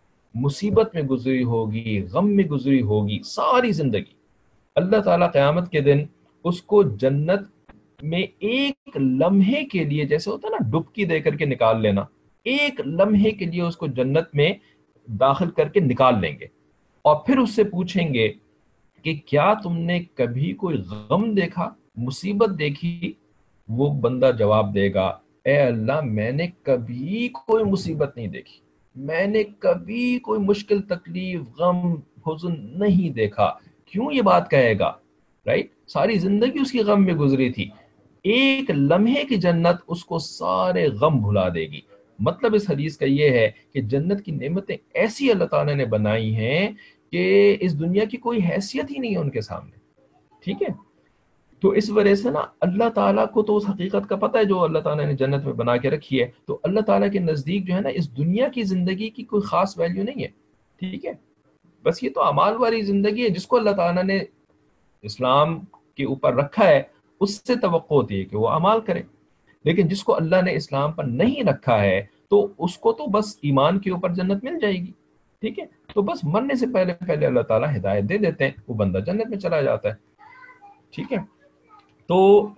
مصیبت میں گزری ہوگی، غم میں گزری ہوگی، ساری زندگی اللہ تعالیٰ قیامت کے دن اس کو جنت میں ایک لمحے کے لیے، جیسے ہوتا ہے نا ڈبکی دے کر کے نکال لینا، ایک لمحے کے لیے اس کو جنت میں داخل کر کے نکال لیں گے، اور پھر اس سے پوچھیں گے کہ کیا تم نے کبھی کوئی غم دیکھا، مصیبت دیکھی؟ وہ بندہ جواب دے گا اے اللہ میں نے کبھی کوئی مصیبت نہیں دیکھی،
میں نے کبھی کوئی مشکل، تکلیف، غم، حزن نہیں دیکھا. کیوں یہ بات کہے گا؟ رائٹ، ساری زندگی اس کی غم میں گزری تھی. ایک لمحے کی جنت اس کو سارے غم بھلا دے گی. مطلب اس حدیث کا یہ ہے کہ جنت کی نعمتیں ایسی اللہ تعالیٰ نے بنائی ہیں کہ اس دنیا کی کوئی حیثیت ہی نہیں ہے ان کے سامنے. ٹھیک ہے، تو اس وجہ سے نا اللہ تعالیٰ کو تو اس حقیقت کا پتہ ہے جو اللہ تعالیٰ نے جنت میں بنا کے رکھی ہے. تو اللہ تعالیٰ کے نزدیک جو ہے نا اس دنیا کی زندگی کی کوئی خاص ویلیو نہیں ہے. ٹھیک ہے، بس یہ تو اعمال والی زندگی ہے. جس کو اللہ تعالیٰ نے اسلام کے اوپر رکھا ہے اس سے توقع ہوتی ہے کہ وہ اعمال کرے. لیکن جس کو اللہ نے اسلام پر نہیں رکھا ہے تو اس کو تو بس ایمان کے اوپر جنت مل جائے گی. ٹھیک ہے، تو بس مرنے سے پہلے پہلے اللہ تعالیٰ ہدایت دے دیتے ہیں، وہ بندہ جنت میں چلا جاتا ہے. ٹھیک ہے، تو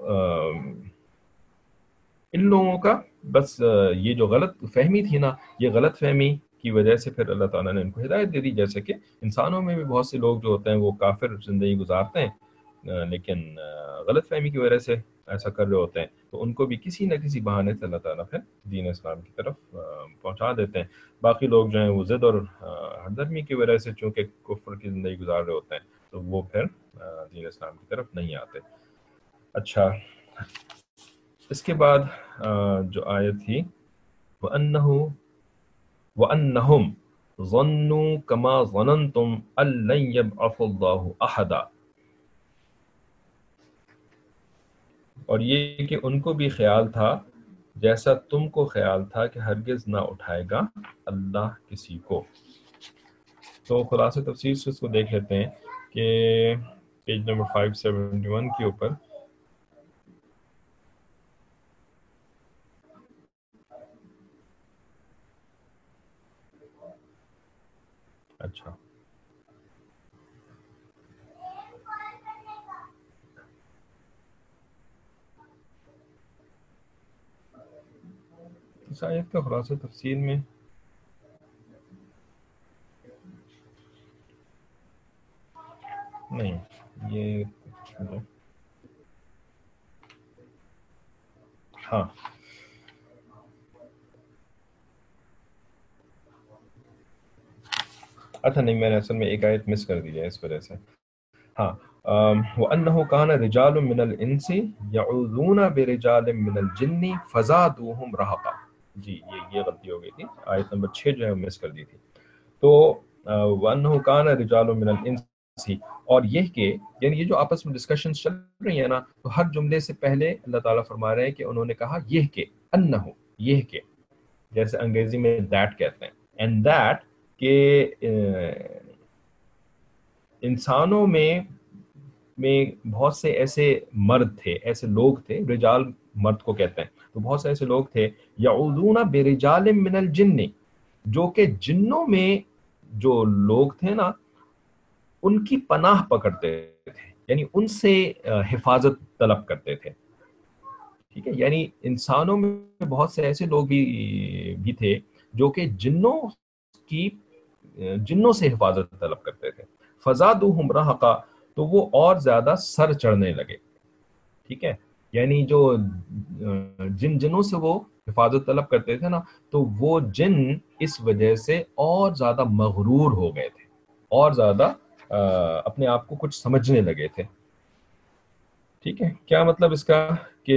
ان لوگوں کا بس یہ جو غلط فہمی تھی نا، یہ غلط فہمی کی وجہ سے پھر اللہ تعالیٰ نے ان کو ہدایت دے دی. جیسے کہ انسانوں میں بھی بہت سے لوگ جو ہوتے ہیں وہ کافر زندگی گزارتے ہیں، لیکن غلط فہمی کی وجہ سے ایسا کر رہے ہوتے ہیں، تو ان کو بھی کسی نہ کسی بہانے سے اللہ تعالیٰ پھر دین اسلام کی طرف پہنچا دیتے ہیں. باقی لوگ جو ہیں وہ ضد اور ہردرمی کی وجہ سے چونکہ کفر کی زندگی گزار رہے ہوتے ہیں تو وہ پھر دین اسلام کی طرف نہیں آتے. اچھا، اس کے بعد جو آیت تھی وَأَنَّهُ وَأَنَّهُمْ ظَنُّوا كَمَا ظَنَنْتُمْ أَن لَّن يَبْعَثَ اللَّهُ أَحَدًا، اور یہ کہ ان کو بھی خیال تھا جیسا تم کو خیال تھا کہ ہرگز نہ اٹھائے گا اللہ کسی کو. تو خلاصہ تفسیر سے اس کو دیکھ لیتے ہیں کہ پیج نمبر پانچ سو اکہتر کے اوپر اچھا اس آیت کا خلاصہ تفسیر میں نہیں، یہ ہاں اچھا نہیں، میں نے اصل میں ایک آیت مس کر دی ہے اس وجہ سے. ہاں، وَأَنَّهُ كَانَ رِجَالٌ مِّنَ الْإِنسِ يَعُوذُونَ بِرِجَالٍ مِّنَ الْجِنِّ فَزَادُوهُمْ رَهَقًا. جی یہ یہ غلطی ہو گئی تھی، آیت نمبر چھ جو ہے مس کر دی تھی. تو وَأَنَّهُ كَانَ رِجَالٌ مِّنَ الْإِنسِ، اور یہ کہ یعنی یہ جو آپس میں ڈسکشن چل رہی ہیں نا، تو ہر جملے سے پہلے اللہ تعالیٰ فرما رہے ہیں کہ انہوں نے کہا یہ کہ انہو، یہ کہ جیسے انگریزی میں دیٹ کہتے ہیں، اینڈ دیٹ کہ انسانوں میں میں بہت سے ایسے مرد تھے، ایسے لوگ تھے، رجال مرد کو کہتے ہیں، تو بہت سے ایسے لوگ تھے یعوذون برجال من الجن، جو کہ جنوں میں جو لوگ تھے نا ان کی پناہ پکڑتے تھے، یعنی ان سے حفاظت طلب کرتے تھے. ٹھیک ہے، یعنی انسانوں میں بہت سے ایسے لوگ بھی بھی تھے جو کہ جنوں کی جنوں سے حفاظت طلب کرتے تھے. فزادوہم رہقا، تو وہ اور زیادہ سر چڑھنے لگے. ٹھیک ہے، یعنی جو جن جنوں سے وہ حفاظت طلب کرتے تھے نا، تو وہ جن اس وجہ سے اور زیادہ مغرور ہو گئے تھے، اور زیادہ اپنے آپ کو کچھ سمجھنے لگے تھے. ٹھیک ہے، کیا مطلب اس کا کہ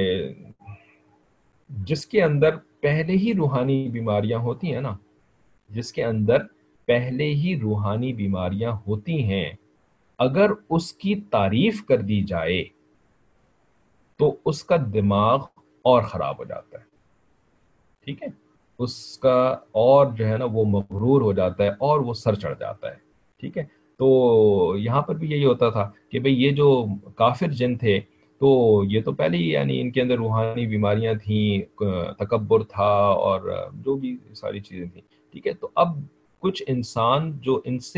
جس کے اندر پہلے ہی روحانی بیماریاں ہوتی ہیں نا، جس کے اندر پہلے ہی روحانی بیماریاں ہوتی ہیں، اگر اس کی تعریف کر دی جائے تو اس کا دماغ اور خراب ہو جاتا ہے. ٹھیک ہے، اس کا اور جو ہے نا وہ مغرور ہو جاتا ہے اور وہ سر چڑھ جاتا ہے. ٹھیک ہے، تو یہاں پر بھی یہی ہوتا تھا کہ بھئی یہ جو کافر جن تھے تو یہ تو پہلے ہی یعنی ان کے اندر روحانی بیماریاں تھیں، تکبر تھا اور جو بھی ساری چیزیں تھیں. ٹھیک ہے، تو اب کچھ انسان جو ان سے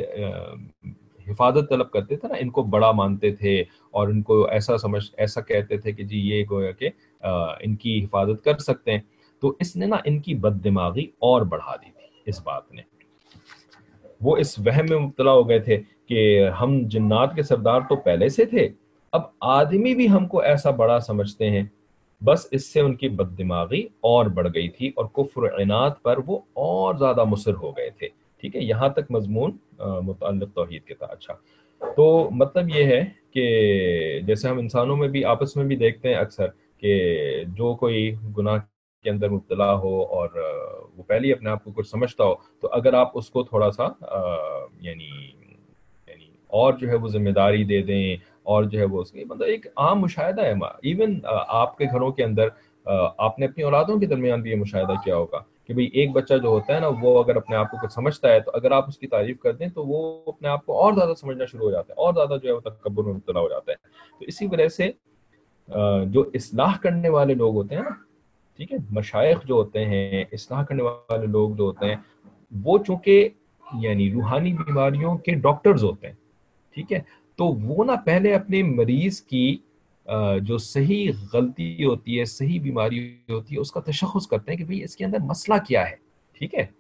حفاظت طلب کرتے تھے نا، ان کو بڑا مانتے تھے اور ان کو ایسا سمجھ ایسا کہتے تھے کہ جی یہ گویا کہ ان کی حفاظت کر سکتے ہیں، تو اس نے نا ان کی بد دماغی اور بڑھا دی تھی. اس بات نے وہ اس وہم میں مبتلا ہو گئے تھے کہ ہم جنات کے سردار تو پہلے سے تھے، اب آدمی بھی ہم کو ایسا بڑا سمجھتے ہیں بس اس سے ان کی بد دماغی اور بڑھ گئی تھی اور کفر و عناد پر وہ اور زیادہ مصر ہو گئے تھے. ٹھیک ہے, یہاں تک مضمون متعلق توحید کے تھا. اچھا, تو مطلب یہ ہے کہ جیسے ہم انسانوں میں بھی آپس میں بھی دیکھتے ہیں اکثر کہ جو کوئی گناہ کے اندر مبتلا ہو اور وہ پہلے ہی اپنے آپ کو کچھ سمجھتا ہو, تو اگر آپ اس کو تھوڑا سا یعنی یعنی اور جو ہے وہ ذمہ داری دے دیں اور جو ہے وہ اس کی مطلب ایک عام مشاہدہ ہے. ایون آپ کے گھروں کے اندر آپ نے اپنی اولادوں کے درمیان بھی یہ مشاہدہ کیا ہوگا کہ بھئی ایک بچہ جو ہوتا ہے نا, وہ اگر اپنے آپ کو کچھ سمجھتا ہے تو اگر آپ اس کی تعریف کر دیں تو وہ اپنے آپ کو اور زیادہ سمجھنا شروع ہو جاتا ہے, اور زیادہ جو ہے وہ تکبر میں مبتلا ہو جاتا ہے. تو اسی وجہ سے جو اصلاح کرنے والے لوگ ہوتے ہیں نا, ٹھیک ہے, مشائخ جو ہوتے ہیں, اصلاح کرنے والے لوگ جو ہوتے ہیں, وہ چونکہ یعنی روحانی بیماریوں کے ڈاکٹرز ہوتے ہیں, ٹھیک ہے, تو وہ نہ پہلے اپنے مریض کی جو صحیح غلطی ہوتی ہے, صحیح بیماری ہوتی ہے, اس کا تشخص کرتے ہیں کہ بھئی اس کے اندر مسئلہ کیا ہے. ٹھیک ہے,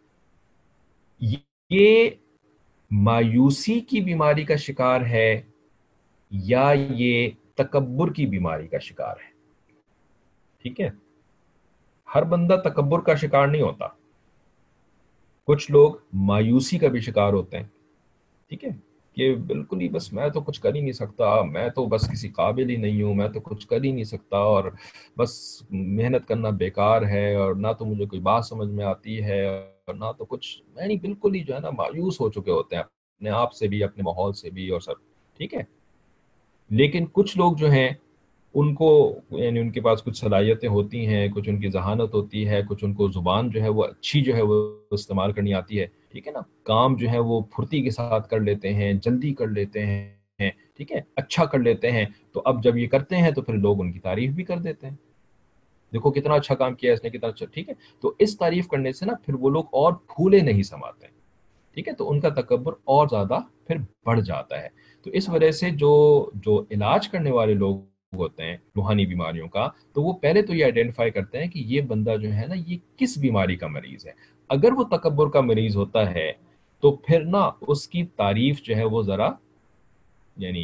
یہ مایوسی کی بیماری کا شکار ہے یا یہ تکبر کی بیماری کا شکار ہے. ٹھیک ہے, ہر بندہ تکبر کا شکار نہیں ہوتا, کچھ لوگ مایوسی کا بھی شکار ہوتے ہیں. ٹھیک ہے, کہ بالکل ہی بس میں تو کچھ کر ہی نہیں سکتا, میں تو بس کسی قابل ہی نہیں ہوں, میں تو کچھ کر ہی نہیں سکتا, اور بس محنت کرنا بیکار ہے, اور نہ تو مجھے کوئی بات سمجھ میں آتی ہے, اور نہ تو کچھ, یعنی بالکل ہی جو ہے نا مایوس ہو چکے ہوتے ہیں اپنے آپ سے بھی, اپنے ماحول سے بھی اور سب. ٹھیک ہے, لیکن کچھ لوگ جو ہیں ان کو یعنی ان کے پاس کچھ صلاحیتیں ہوتی ہیں, کچھ ان کی ذہانت ہوتی ہے, کچھ ان کو زبان جو ہے وہ اچھی جو ہے وہ استعمال کرنی آتی ہے. ٹھیک ہے نا, کام جو ہے وہ پھرتی کے ساتھ کر لیتے ہیں, جلدی کر لیتے ہیں, ٹھیک ہے, اچھا کر لیتے ہیں. تو اب جب یہ کرتے ہیں تو پھر لوگ ان کی تعریف بھی کر دیتے ہیں, دیکھو کتنا اچھا کام کیا اس نے, کتنا اچھا. ٹھیک ہے, تو اس تعریف کرنے سے نا پھر وہ لوگ اور پھولے نہیں سماتے ہیں. ٹھیک ہے, تو ان کا تکبر اور زیادہ پھر بڑھ جاتا ہے. تو اس وجہ سے جو جو علاج کرنے والے لوگ ہوتے ہیں روحانی بیماریوں کا, تو وہ پہلے تو یہ آئیڈینٹیفائی کرتے ہیں کہ یہ بندہ جو ہے نا یہ کس بیماری کا مریض ہے. اگر وہ تکبر کا مریض ہوتا ہے تو پھر نا اس کی تعریف جو ہے وہ ذرا یعنی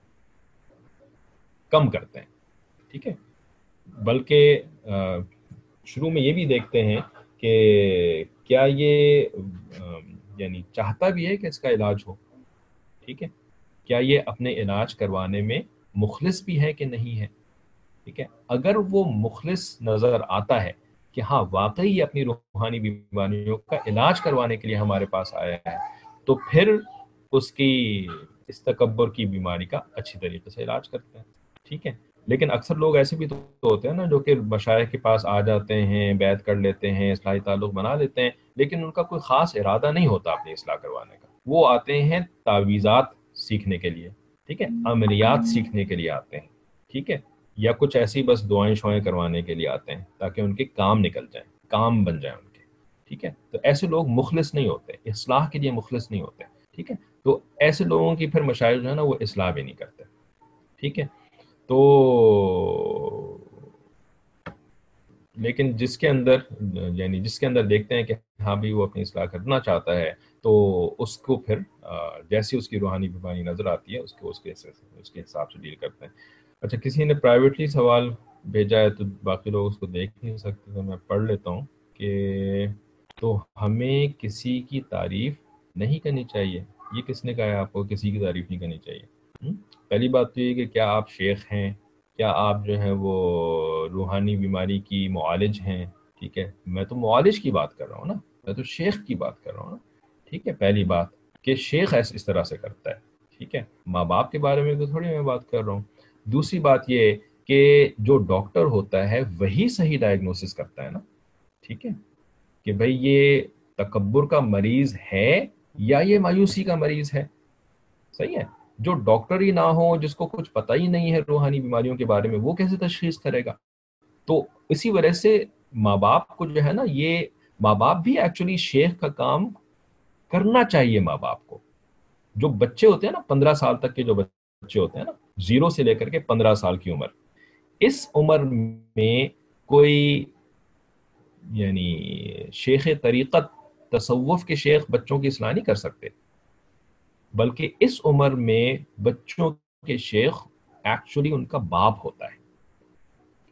کم کرتے ہیں. ٹھیک ہے, بلکہ شروع میں یہ بھی دیکھتے ہیں کہ کیا یہ یعنی چاہتا بھی ہے کہ اس کا علاج ہو. ٹھیک ہے, کیا یہ اپنے علاج کروانے میں مخلص بھی ہے کہ نہیں ہے. ٹھیک ہے, اگر وہ مخلص نظر آتا ہے کہ ہاں واقعی اپنی روحانی بیماریوں کا علاج کروانے کے لیے ہمارے پاس آیا ہے, تو پھر اس کی اس تکبر کی بیماری کا اچھی طریقے سے علاج کرتے ہیں. ٹھیک ہے, لیکن اکثر لوگ ایسے بھی تو ہوتے ہیں نا جو کہ مشائخ کے پاس آ جاتے ہیں, بیعت کر لیتے ہیں, اصلاحی تعلق بنا لیتے ہیں, لیکن ان کا کوئی خاص ارادہ نہیں ہوتا اپنی اصلاح کروانے کا. وہ آتے ہیں تعویذات سیکھنے کے لیے, ٹھیک ہے, عملیات سیکھنے کے لیے آتے ہیں. ٹھیک ہے, یا کچھ ایسی بس دعائیں شوائیں کروانے کے لیے آتے ہیں تاکہ ان کے کام نکل جائیں, کام بن جائیں ان کے. ٹھیک ہے, تو ایسے لوگ مخلص نہیں ہوتے, اصلاح کے لیے مخلص نہیں ہوتے. ٹھیک ہے, تو ایسے لوگوں کی پھر مشائخ جو ہے نا وہ اصلاح بھی نہیں کرتے. ٹھیک ہے, تو لیکن جس کے اندر یعنی جس کے اندر دیکھتے ہیں کہ ہاں بھی وہ اپنی اصلاح کرنا چاہتا ہے, تو اس کو پھر جیسی اس کی روحانی بیماری نظر آتی ہے اس کو اس کے اس کے حساب سے ڈیل کرتے ہیں. اچھا, کسی نے پرائیویٹلی سوال بھیجا ہے تو باقی لوگ اس کو دیکھ نہیں سکتے, تو میں پڑھ لیتا ہوں کہ تو ہمیں کسی کی تعریف نہیں کرنی چاہیے. یہ کس نے کہا ہے آپ کو کسی کی تعریف نہیں کرنی چاہیے؟ پہلی بات تو یہ کہ کیا آپ شیخ ہیں, کیا آپ جو ہیں وہ روحانی بیماری کی معالج ہیں؟ ٹھیک ہے, میں تو معالج کی بات کر رہا ہوں نا, میں تو شیخ کی بات کر رہا ہوں نا. ٹھیک ہے, پہلی بات کہ شیخ ایس اس طرح سے کرتا ہے. ٹھیک ہے, ماں باپ کے بارے میں تو تھوڑی میں بات کر رہا ہوں. دوسری بات یہ کہ جو ڈاکٹر ہوتا ہے وہی صحیح ڈائگنوسس کرتا ہے نا. ٹھیک ہے, کہ بھئی یہ تکبر کا مریض ہے یا یہ مایوسی کا مریض ہے. صحیح ہے, جو ڈاکٹر ہی نہ ہو, جس کو کچھ پتہ ہی نہیں ہے روحانی بیماریوں کے بارے میں, وہ کیسے تشخیص کرے گا؟ تو اسی وجہ سے ماں باپ کو جو ہے نا, یہ ماں باپ بھی ایکچولی شیخ کا کام کرنا چاہیے. ماں باپ کو جو بچے ہوتے ہیں نا, پندرہ سال تک کے جو بچے ہوتے ہیں نا, زیرو سے لے کر کے پندرہ سال کی عمر, اس عمر میں کوئی یعنی شیخ طریقت تصوف کے شیخ بچوں کی اصلاح نہیں کر سکتے, بلکہ اس عمر میں بچوں کے شیخ ایکچولی ان کا باپ ہوتا ہے.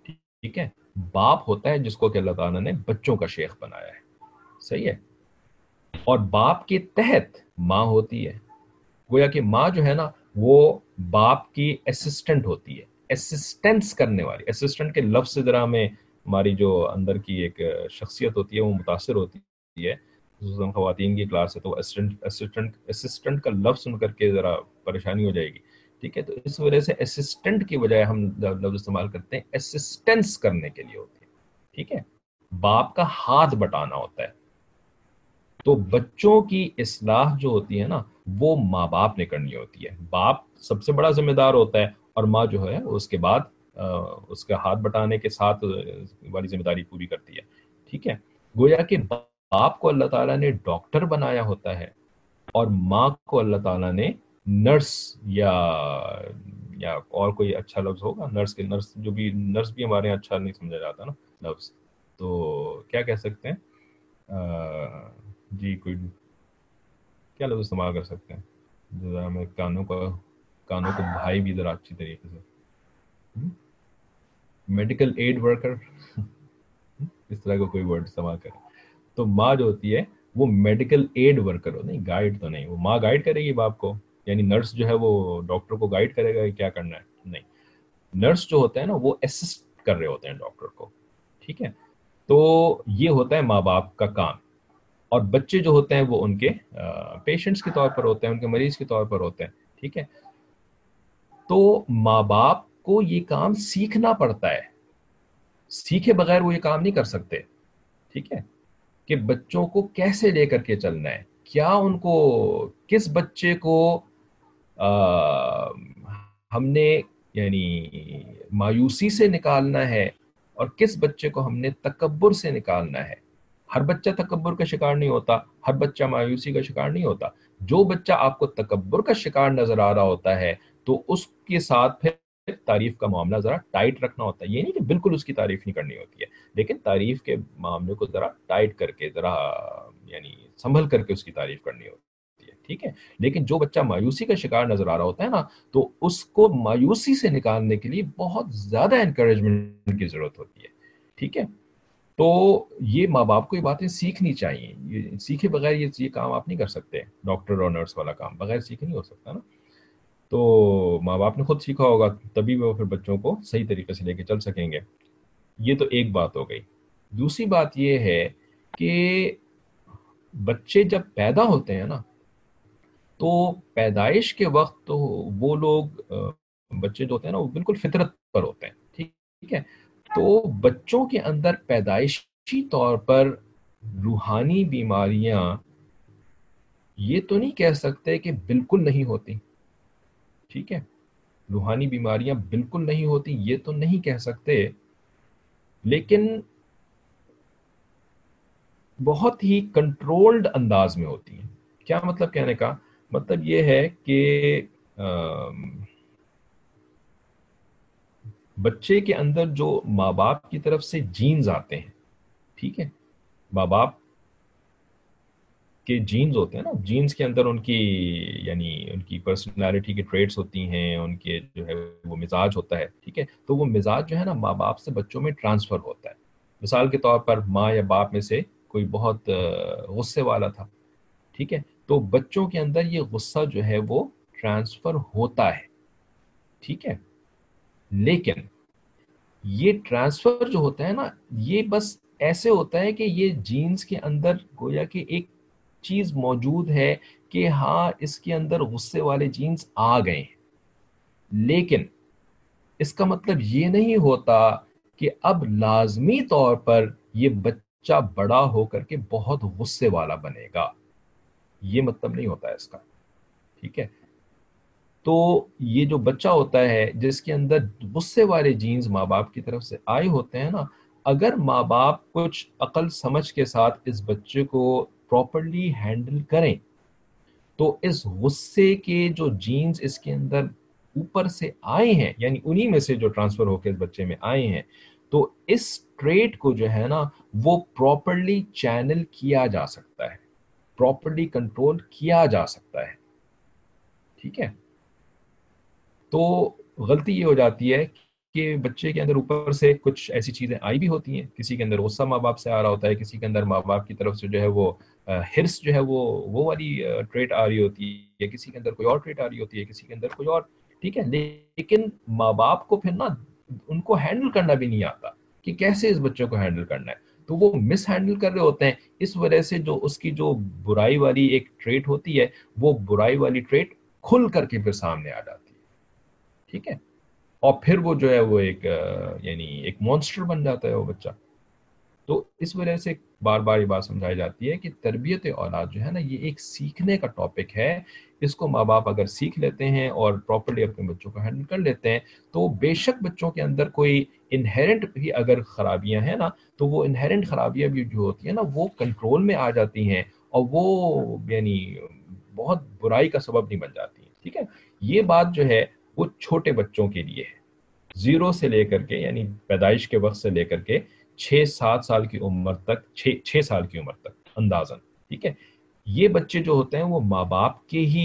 ٹھیک ہے. باپ ہوتا ہے جس کو کہ اللہ تعالیٰ نے بچوں کا شیخ بنایا ہے, صحیح ہے. اور باپ کے تحت ماں ہوتی ہے. گویا کہ ماں جو ہے نا وہ باپ کی اسسٹنٹ ہوتی ہے, اسسٹنس کرنے والی. اسسٹنٹ کے لفظ سے ذرا ہمیں ہماری جو اندر کی ایک شخصیت ہوتی ہے وہ متاثر ہوتی ہے. خصوصاً خواتین کی کلاس ہے تو اسسٹنٹ اسسٹنٹ اسسٹنٹ کا لفظ سن کر کے ذرا پریشانی ہو جائے گی, ٹھیک ہے. تو اس وجہ سے اسسٹنٹ کی بجائے ہم لفظ استعمال کرتے ہیں اسسٹنس کرنے کے لیے ہوتی ہے, ٹھیک ہے. باپ کا ہاتھ بٹانا ہوتا ہے. تو بچوں کی اصلاح جو ہوتی ہے نا وہ ماں باپ نے کرنی ہوتی ہے. باپ سب سے بڑا ذمہ دار ہوتا ہے اور ماں جو ہے اس کے بعد اس کا ہاتھ بٹانے کے ساتھ والی ذمہ داری پوری کرتی ہے, ٹھیک ہے. گویا کہ باپ کو اللہ تعالیٰ نے ڈاکٹر بنایا ہوتا ہے اور ماں کو اللہ تعالیٰ نے نرس یا یا اور کوئی اچھا لفظ ہوگا, نرس کے نرس جو بھی نرس بھی ہمارے یہاں اچھا نہیں سمجھا جاتا نا لفظ, تو کیا کہہ سکتے ہیں, جی کوئی کیا لفظ استعمال کر سکتے ہیں ذرا ہمیں کانوں کا کانوں کو بھائی بھی ذرا اچھی طریقے سے, میڈیکل ایڈ ورکر اس طرح کا کوئی ورڈ استعمال کریں. تو ماں جو ہوتی ہے وہ میڈیکل ایڈ ورکر ہو, نہیں گائیڈ تو نہیں, وہ ماں گائیڈ کرے گی باپ کو, یعنی نرس جو ہے وہ ڈاکٹر کو گائیڈ کرے گا کہ کیا کرنا ہے, نہیں. نرس جو ہوتا ہے نا وہ اسسٹ کر رہے ہوتے ہیں ڈاکٹر کو, ٹھیک ہے. تو یہ ہوتا ہے ماں باپ کا کام. اور بچے جو ہوتے ہیں وہ ان کے پیشنٹس کے طور پر ہوتے ہیں, ان کے مریض کے طور پر ہوتے ہیں, ٹھیک ہے. تو ماں باپ کو یہ کام سیکھنا پڑتا ہے, سیکھے بغیر وہ یہ کام نہیں کر سکتے, ٹھیک ہے. کہ بچوں کو کیسے لے کر کے چلنا ہے, کیا ان کو کس بچے کو آ, ہم نے یعنی مایوسی سے نکالنا ہے اور کس بچے کو ہم نے تکبر سے نکالنا ہے. ہر بچہ تکبر کا شکار نہیں ہوتا, ہر بچہ مایوسی کا شکار نہیں ہوتا. جو بچہ آپ کو تکبر کا شکار نظر آ رہا ہوتا ہے تو اس کے ساتھ پھر تعریف کا معاملہ ذرا ٹائٹ رکھنا ہوتا ہے. یہ نہیں کہ بالکل اس کی تعریف نہیں کرنی ہوتی ہے, لیکن تعریف کے معاملے کو ذرا ٹائٹ کر کے ذرا یعنی سنبھل کر کے اس کی تعریف کرنی ہوتی ہے, ٹھیک ہے. لیکن جو بچہ مایوسی کا شکار نظر آ رہا ہوتا ہے نا تو اس کو مایوسی سے نکالنے کے لیے بہت زیادہ انکریجمنٹ کی ضرورت ہوتی ہے, ٹھیک ہے. تو یہ ماں باپ کو یہ باتیں سیکھنی چاہیے, یہ سیکھے بغیر یہ یہ کام آپ نہیں کر سکتے. ڈاکٹر اور نرس والا کام بغیر سیکھے نہیں ہو سکتا نا. تو ماں باپ نے خود سیکھا ہوگا تبھی وہ پھر بچوں کو صحیح طریقے سے لے کے چل سکیں گے. یہ تو ایک بات ہو گئی. دوسری بات یہ ہے کہ بچے جب پیدا ہوتے ہیں نا تو پیدائش کے وقت تو وہ لوگ بچے جو ہوتے ہیں نا وہ بالکل فطرت پر ہوتے ہیں, ٹھیک ہے. تو بچوں کے اندر پیدائشی طور پر روحانی بیماریاں یہ تو نہیں کہہ سکتے کہ بالکل نہیں ہوتی, ٹھیک ہے. روحانی بیماریاں بالکل نہیں ہوتی یہ تو نہیں کہہ سکتے, لیکن بہت ہی کنٹرولڈ انداز میں ہوتی ہیں. کیا مطلب کہنے کا مطلب یہ ہے کہ بچے کے اندر جو ماں باپ کی طرف سے جینز آتے ہیں, ٹھیک ہے, ماں باپ کے جینز ہوتے ہیں نا, جینز کے اندر ان کی یعنی ان کی پرسنالٹی کی ٹریٹس ہوتی ہیں, ان کے جو ہے وہ مزاج ہوتا ہے, ٹھیک ہے. تو وہ مزاج جو ہے نا ماں باپ سے بچوں میں ٹرانسفر ہوتا ہے. مثال کے طور پر ماں یا باپ میں سے کوئی بہت غصے والا تھا, ٹھیک ہے, تو بچوں کے اندر یہ غصہ جو ہے وہ ٹرانسفر ہوتا ہے, ٹھیک ہے. لیکن یہ ٹرانسفر جو ہوتا ہے نا یہ بس ایسے ہوتا ہے کہ یہ جینز کے اندر گویا کہ ایک چیز موجود ہے کہ ہاں اس کے اندر غصے والے جینز آ گئے ہیں, لیکن اس کا مطلب یہ نہیں ہوتا کہ اب لازمی طور پر یہ بچہ بڑا ہو کر کے بہت غصے والا بنے گا, یہ مطلب نہیں ہوتا ہے اس کا, ٹھیک ہے. تو یہ جو بچہ ہوتا ہے جس کے اندر غصے والے جینز ماں باپ کی طرف سے آئے ہوتے ہیں نا, اگر ماں باپ کچھ عقل سمجھ کے ساتھ اس بچے کو پراپرلی ہینڈل کریں تو اس غصے کے جو جینز اس کے اندر اوپر سے آئے ہیں یعنی انہی میں سے جو ٹرانسفر ہو کے اس بچے میں آئے ہیں تو اس ٹریٹ کو جو ہے نا وہ پراپرلی چینل کیا جا سکتا ہے, پراپرلی کنٹرول کیا جا سکتا ہے, ٹھیک ہے. تو غلطی یہ ہو جاتی ہے کہ بچے کے اندر اوپر سے کچھ ایسی چیزیں آئی بھی ہوتی ہیں، کسی کے اندر غصہ ماں باپ سے آ رہا ہوتا ہے، کسی کے اندر ماں باپ کی طرف سے جو ہے وہ ہرس جو ہے وہ وہ والی ٹریٹ آ رہی ہوتی ہے، کسی کے اندر کوئی اور ٹریٹ آ رہی ہوتی ہے، کسی کے اندر کوئی اور، ٹھیک ہے. لیکن ماں باپ کو پھر نا ان کو ہینڈل کرنا بھی نہیں آتا کہ کیسے اس بچے کو ہینڈل کرنا ہے، تو وہ مس ہینڈل کر رہے ہوتے ہیں. اس وجہ سے جو اس کی جو برائی والی ایک ٹریٹ ہوتی ہے، وہ برائی والی ٹریٹ کھل کر کے پھر سامنے آ جاتی ہے، ٹھیک ہے. اور پھر وہ جو ہے وہ ایک یعنی ایک مونسٹر بن جاتا ہے وہ بچہ. تو اس وجہ سے بار بار یہ بات سمجھائی جاتی ہے کہ تربیت اولاد جو ہے نا یہ ایک سیکھنے کا ٹاپک ہے. اس کو ماں باپ اگر سیکھ لیتے ہیں اور پراپرلی اپنے بچوں کو ہینڈل کر لیتے ہیں تو بے شک بچوں کے اندر کوئی انہیرنٹ بھی اگر خرابیاں ہیں نا تو وہ انہیرنٹ خرابیاں بھی جو ہوتی ہیں نا وہ کنٹرول میں آ جاتی ہیں اور وہ یعنی بہت برائی کا سبب نہیں بن جاتی ہیں، ٹھیک ہے. یہ بات جو ہے وہ چھوٹے بچوں کے لیے ہے، زیرو سے لے کر کے یعنی پیدائش کے وقت سے لے کر کے چھ سات سال کی عمر تک، چھ چھ سال کی عمر تک اندازاً، ٹھیک ہے. یہ بچے جو ہوتے ہیں وہ ماں باپ کے ہی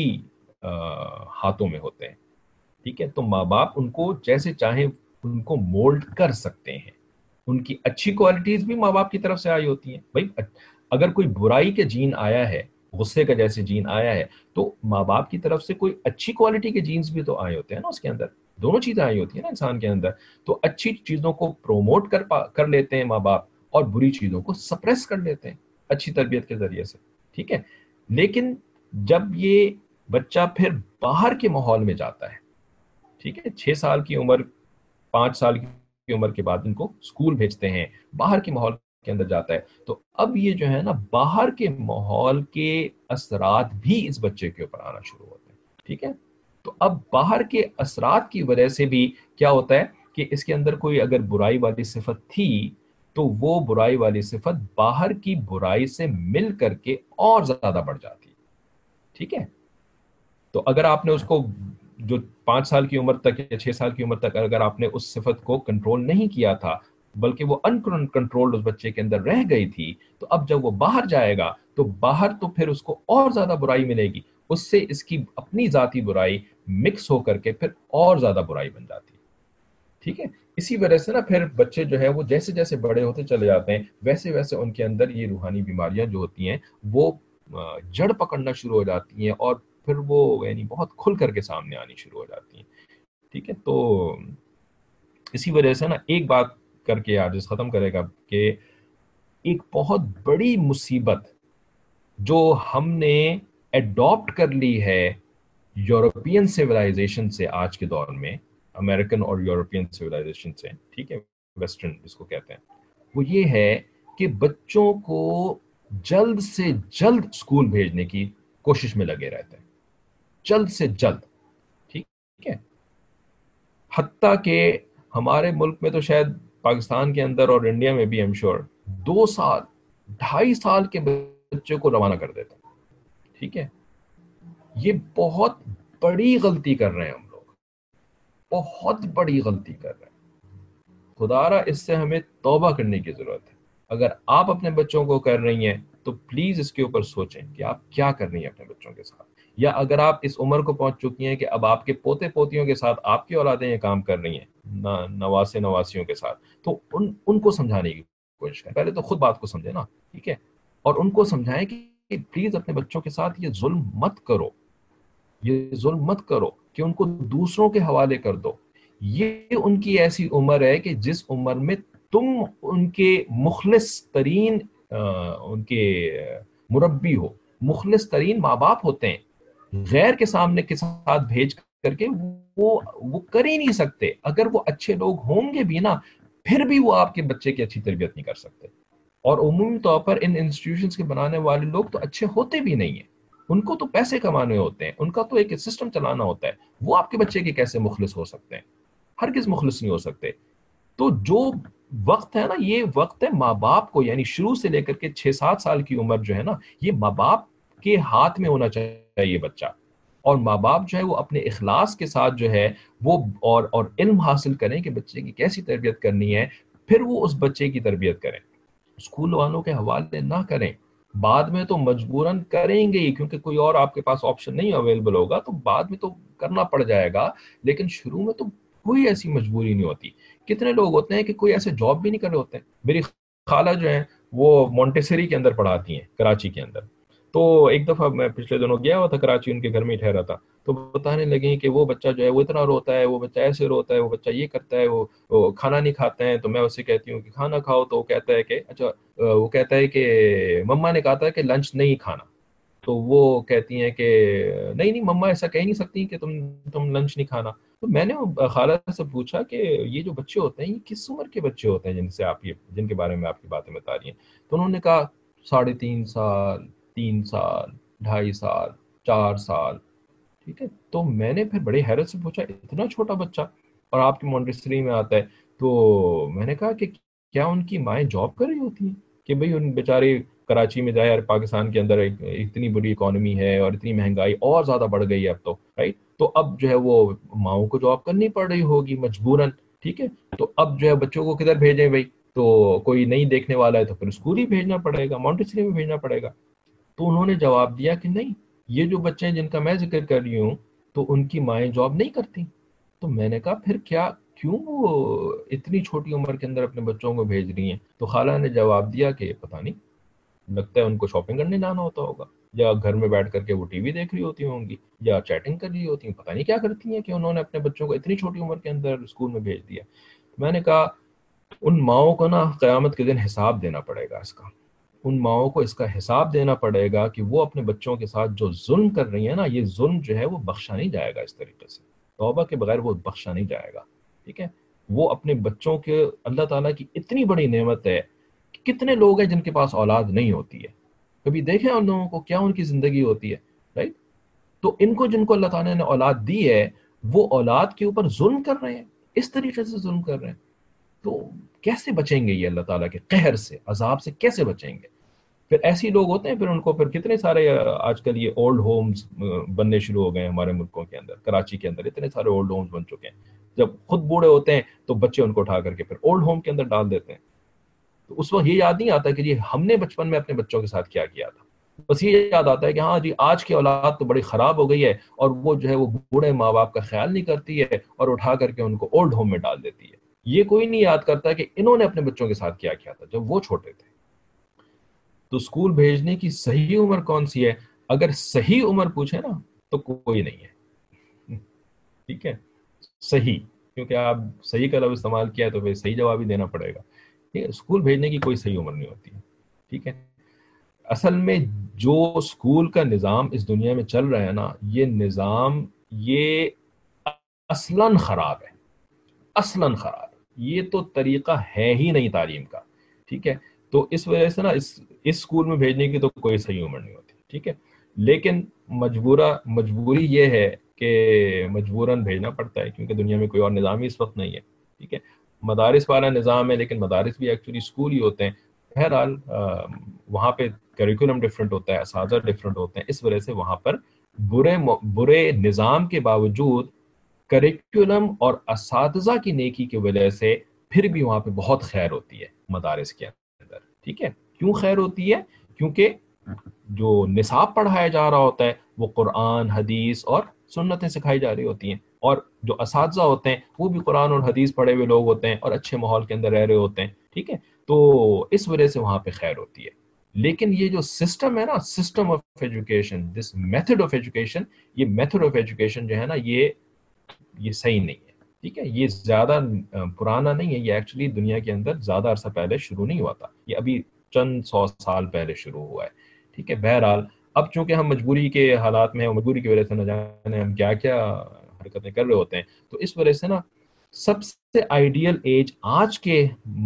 ہاتھوں میں ہوتے ہیں، ٹھیک ہے. تو ماں باپ ان کو جیسے چاہیں ان کو مولڈ کر سکتے ہیں. ان کی اچھی کوالٹیز بھی ماں باپ کی طرف سے آئی ہوتی ہیں. بھائی اگر کوئی برائی کے جین آیا ہے، غصے کا جیسے جین آیا ہے، تو ماں باپ کی طرف سے کوئی اچھی کوالٹی کے جینز بھی تو آئے ہوتے ہیں نا اس کے اندر. دونوں چیزیں آئی ہوتی ہیں نا انسان کے اندر. تو اچھی چیزوں کو پروموٹ کر پا کر لیتے ہیں ماں باپ اور بری چیزوں کو سپریس کر لیتے ہیں اچھی تربیت کے ذریعے سے، ٹھیک ہے. لیکن جب یہ بچہ پھر باہر کے ماحول میں جاتا ہے، ٹھیک ہے، چھ سال کی عمر، پانچ سال کی عمر کے بعد ان کو اسکول بھیجتے ہیں، باہر کے ماحول کے اندر جاتا ہے، تو اب یہ جو ہے نا باہر کے ماحول کے اثرات بھی اس بچے کے اوپر آنا شروع ہوتے ہیں، ٹھیک ہے. تو اب باہر کے اثرات کی وجہ سے بھی کیا ہوتا ہے کہ اس کے اندر کوئی اگر برائی والی صفت تھی تو وہ برائی والی صفت باہر کی برائی سے مل کر کے اور زیادہ بڑھ جاتی ہے، ٹھیک ہے. تو اگر آپ نے اس کو جو پانچ سال کی عمر تک یا چھ سال کی عمر تک اگر آپ نے اس صفت کو کنٹرول نہیں کیا تھا بلکہ وہ ان کنٹرولڈ اس بچے کے اندر رہ گئی تھی، تو اب جب وہ باہر جائے گا تو باہر تو پھر اس کو اور زیادہ برائی ملے گی، اس سے اس کی اپنی ذاتی برائی مکس ہو کر کے پھر اور زیادہ برائی بن جاتی ہے، ٹھیک ہے. اسی وجہ سے نا پھر بچے جو ہے وہ جیسے جیسے بڑے ہوتے چلے جاتے ہیں ویسے ویسے ان کے اندر یہ روحانی بیماریاں جو ہوتی ہیں وہ جڑ پکڑنا شروع ہو جاتی ہیں اور پھر وہ یعنی بہت کھل کر کے سامنے آنی شروع ہو جاتی ہیں، ٹھیک ہے. تو اسی وجہ سے نا ایک بات کر کے آج ختم کرے گا کہ ایک بہت بڑی مصیبت جو ہم نے ایڈاپٹ کر لی ہے یورپین سیولائزیشن سے آج کے دور میں، امریکن اور یورپین سیولائزیشن سے، ٹھیک ہے، ویسٹرن جس کو کہتے ہیں، وہ یہ ہے کہ بچوں کو جلد سے جلد اسکول بھیجنے کی کوشش میں لگے رہتے ہیں، جلد سے جلد، ٹھیک ہے. حتیٰ کہ ہمارے ملک میں تو شاید پاکستان کے اندر اور انڈیا میں بھی ایم شور دو سال ڈھائی سال کے بچے کو روانہ کر دیتے ہیں، ٹھیک ہے. یہ بہت بڑی غلطی کر رہے ہیں ہم لوگ، بہت بڑی غلطی کر رہے ہیں. خدا را اس سے ہمیں توبہ کرنے کی ضرورت ہے. اگر آپ اپنے بچوں کو کر رہی ہیں تو پلیز اس کے اوپر سوچیں کہ آپ کیا کر رہی ہیں اپنے بچوں کے ساتھ. یا اگر آپ اس عمر کو پہنچ چکی ہیں کہ اب آپ کے پوتے پوتیوں کے ساتھ آپ کی اولادیں یہ کام کر رہی ہیں نواسے نواسیوں کے ساتھ، تو ان ان کو سمجھانے کی کوشش کریں. پہلے تو خود بات کو سمجھیں نا، ٹھیک ہے، اور ان کو سمجھائیں کہ پلیز اپنے بچوں کے ساتھ یہ ظلم مت کرو، یہ ظلم مت کرو کہ ان کو دوسروں کے حوالے کر دو. یہ ان کی ایسی عمر ہے کہ جس عمر میں تم ان کے مخلص ترین ان کے مربی ہو، مخلص ترین ماں باپ ہوتے ہیں. غیر کے سامنے کے ساتھ بھیج کر کے وہ وہ کر ہی نہیں سکتے. اگر وہ اچھے لوگ ہوں گے بھی نا پھر بھی وہ آپ کے بچے کی اچھی تربیت نہیں کر سکتے. اور عمومی طور پر ان انسٹیٹیوشنز کے بنانے والے لوگ تو اچھے ہوتے بھی نہیں ہیں، ان کو تو پیسے کمانے ہوتے ہیں، ان کا تو ایک سسٹم چلانا ہوتا ہے. وہ آپ کے بچے کے کیسے مخلص ہو سکتے ہیں؟ ہرگز مخلص نہیں ہو سکتے. تو جو وقت ہے نا یہ وقت ہے ماں باپ کو، یعنی شروع سے لے کر کے چھ سات سال کی عمر جو ہے نا یہ ماں باپ کے ہاتھ میں ہونا چاہیے بچہ. اور ماں باپ جو ہے وہ اپنے اخلاص کے ساتھ جو ہے وہ اور اور علم حاصل کریں کہ بچے کی کیسی تربیت کرنی ہے، پھر وہ اس بچے کی تربیت کریں. اسکول والوں کے حوالے نہ کریں. بعد میں تو مجبوراً کریں گے ہی کیونکہ کوئی اور آپ کے پاس آپشن نہیں اویلیبل ہوگا، تو بعد میں تو کرنا پڑ جائے گا، لیکن شروع میں تو کوئی ایسی مجبوری نہیں ہوتی. کتنے لوگ ہوتے ہیں کہ کوئی ایسے جاب بھی نہیں کر رہے ہوتے ہیں. میری خالہ جو ہیں وہ مونٹیسری کے اندر پڑھاتی ہیں کراچی کے اندر. تو ایک دفعہ میں پچھلے دنوں گیا ہوا تھا کراچی، ان کے گھر میں ہی ٹھہرا تھا، تو بتانے لگیں کہ وہ بچہ جو ہے وہ اتنا روتا ہے، وہ بچہ ایسے روتا ہے، وہ بچہ یہ کرتا ہے، وہ وہ کھانا نہیں کھاتا ہے. تو میں اسے کہتی ہوں کہ کھانا کھاؤ، تو وہ کہتا ہے کہ اچھا وہ کہتا ہے کہ مما نے کہا تھا کہ لنچ نہیں کھانا. تو وہ کہتی ہیں کہ نہیں نہیں مما ایسا کہہ نہیں سکتی کہ تم تم لنچ نہیں کھانا. تو میں نے خالہ سے پوچھا کہ یہ جو بچے ہوتے ہیں یہ کس عمر کے بچے ہوتے ہیں جن سے آپ یہ جن کے بارے میں آپ کی باتیں بتا رہی ہیں؟ تو انہوں نے کہا ساڑھے تین سال، تین سال، ڈھائی سال، چار سال. ٹھیک ہے. تو میں نے پھر بڑی حیرت سے پوچھا اتنا چھوٹا بچہ اور آپ کی مونٹیسری میں آتا ہے؟ تو میں نے کہا کہ کیا ان کی مائیں جاب کر رہی ہوتی ہیں کہ بھئی ان بیچارے کراچی میں جائے، اور پاکستان کے اندر ایک اتنی بڑی اکانومی ہے اور اتنی مہنگائی اور زیادہ بڑھ گئی ہے اب تو، رائٹ؟ تو اب جو ہے وہ ماؤں کو جاب کرنی پڑ رہی ہوگی مجبوراً. ٹھیک ہے. تو اب جو ہے بچوں کو کدھر بھیجیں بھائی؟ تو کوئی نہیں دیکھنے والا ہے تو پھر اسکول ہی بھیجنا پڑے گا، مونٹیسری میں بھیجنا پڑے گا. تو انہوں نے جواب دیا کہ نہیں، یہ جو بچے ہیں جن کا میں ذکر کر رہی ہوں تو ان کی مائیں جاب نہیں کرتی. تو میں نے کہا پھر کیا کیوں وہ اتنی چھوٹی عمر کے اندر اپنے بچوں کو بھیج رہی ہیں؟ تو خالہ نے جواب دیا کہ پتہ نہیں، لگتا ہے ان کو شاپنگ کرنے جانا ہوتا ہوگا، یا گھر میں بیٹھ کر کے وہ ٹی وی دیکھ رہی ہوتی ہوں گی، یا چیٹنگ کر رہی ہوتی ہیں، پتہ نہیں کیا کرتی ہیں کہ انہوں نے اپنے بچوں کو اتنی چھوٹی عمر کے اندر اسکول میں بھیج دیا. میں نے کہا ان ماؤں کو نا قیامت کے دن حساب دینا پڑے گا اس کا. ان ماؤں کو اس کا حساب دینا پڑے گا کہ وہ اپنے بچوں کے ساتھ جو ظلم کر رہی ہیں نا، یہ ظلم جو ہے وہ بخشا نہیں جائے گا اس طریقے سے، توبہ کے بغیر وہ بخشا نہیں جائے گا. ٹھیک ہے. وہ اپنے بچوں کے، اللہ تعالیٰ کی اتنی بڑی نعمت ہے کہ کتنے لوگ ہیں جن کے پاس اولاد نہیں ہوتی ہے. کبھی دیکھیں ان لوگوں کو کیا ان کی زندگی ہوتی ہے، رائٹ؟ تو ان کو جن کو اللہ تعالیٰ نے اولاد دی ہے وہ اولاد کے اوپر ظلم کر رہے ہیں، اس طریقے سے ظلم کر رہے ہیں. تو کیسے بچیں گے یہ اللہ تعالیٰ کے قہر سے، عذاب سے کیسے بچیں گے؟ پھر ایسی لوگ ہوتے ہیں، پھر ان کو پھر کتنے سارے آج کل یہ اولڈ ہومز بننے شروع ہو گئے ہیں ہمارے ملکوں کے اندر. کراچی کے اندر اتنے سارے اولڈ ہومز بن چکے ہیں. جب خود بوڑھے ہوتے ہیں تو بچے ان کو اٹھا کر کے پھر اولڈ ہوم کے اندر ڈال دیتے ہیں. تو اس وقت یہ یاد نہیں آتا کہ یہ ہم نے بچپن میں اپنے بچوں کے ساتھ کیا کیا تھا. بس یہ یاد آتا ہے کہ ہاں جی آج کی اولاد تو بڑی خراب ہو گئی ہے، اور وہ جو ہے وہ بوڑھے ماں باپ کا خیال نہیں کرتی ہے اور اٹھا کر کے ان کو اولڈ ہوم میں ڈال دیتی ہے. یہ کوئی نہیں یاد کرتا کہ انہوں نے اپنے بچوں کے ساتھ کیا کیا تھا جب وہ چھوٹے تھے. تو اسکول بھیجنے کی صحیح عمر کون سی ہے؟ اگر صحیح عمر پوچھے نا تو کوئی نہیں ہے. ٹھیک ہے. صحیح، کیونکہ آپ صحیح کا لفظ استعمال کیا ہے تو پھر صحیح جواب ہی دینا پڑے گا. ٹھیک ہے. اسکول بھیجنے کی کوئی صحیح عمر نہیں ہوتی ہے. ٹھیک ہے. اصل میں جو اسکول کا نظام اس دنیا میں چل رہا ہے نا، یہ نظام یہ اصلاً خراب ہے، اصلاً خراب. یہ تو طریقہ ہے ہی نہیں تعلیم کا. ٹھیک ہے. تو اس وجہ سے نا اس اس اسکول میں بھیجنے کی تو کوئی صحیح عمر نہیں ہوتی. ٹھیک ہے. لیکن مجبورہ مجبوری یہ ہے کہ مجبوراً بھیجنا پڑتا ہے، کیونکہ دنیا میں کوئی اور نظام ہی اس وقت نہیں ہے. ٹھیک ہے. مدارس والا نظام ہے، لیکن مدارس بھی ایکچولی اسکول ہی ہوتے ہیں. بہرحال وہاں پہ کریکولم ڈفرینٹ ہوتا ہے، اساتذہ ڈفرینٹ ہوتے ہیں، اس وجہ سے وہاں پر برے برے نظام کے باوجود کریکولم اور اساتذہ کی نیکی کی وجہ سے پھر بھی وہاں پہ بہت خیر ہوتی ہے مدارس کے اندر. ٹھیک ہے. کیوں خیر ہوتی ہے؟ کیونکہ جو نصاب پڑھایا جا رہا ہوتا ہے وہ قرآن، حدیث اور سنتیں سکھائی جا رہی ہوتی ہیں، اور جو اساتذہ ہوتے ہیں وہ بھی قرآن اور حدیث پڑھے ہوئے لوگ ہوتے ہیں اور اچھے ماحول کے اندر رہ رہے ہوتے ہیں. ٹھیک ہے. تو اس وجہ سے وہاں پہ خیر ہوتی ہے. لیکن یہ جو سسٹم ہے نا، system of education, this method of education, یہ میتھڈ آف ایجوکیشن جو ہے نا یہ یہ صحیح نہیں ہے. ٹھیک ہے. یہ زیادہ پرانا نہیں ہے، یہ ایکچولی دنیا کے اندر زیادہ عرصہ پہلے شروع نہیں ہوا تھا، یہ ابھی چند سو سال پہلے شروع ہوا ہے. ٹھیک ہے. بہرحال اب چونکہ ہم مجبوری کے حالات میں ہیں، مجبوری کی وجہ سے نہ جانے ہم کیا کیا حرکتیں کر رہے ہوتے ہیں، تو اس وجہ سے نا سب سے آئیڈیل ایج آج کے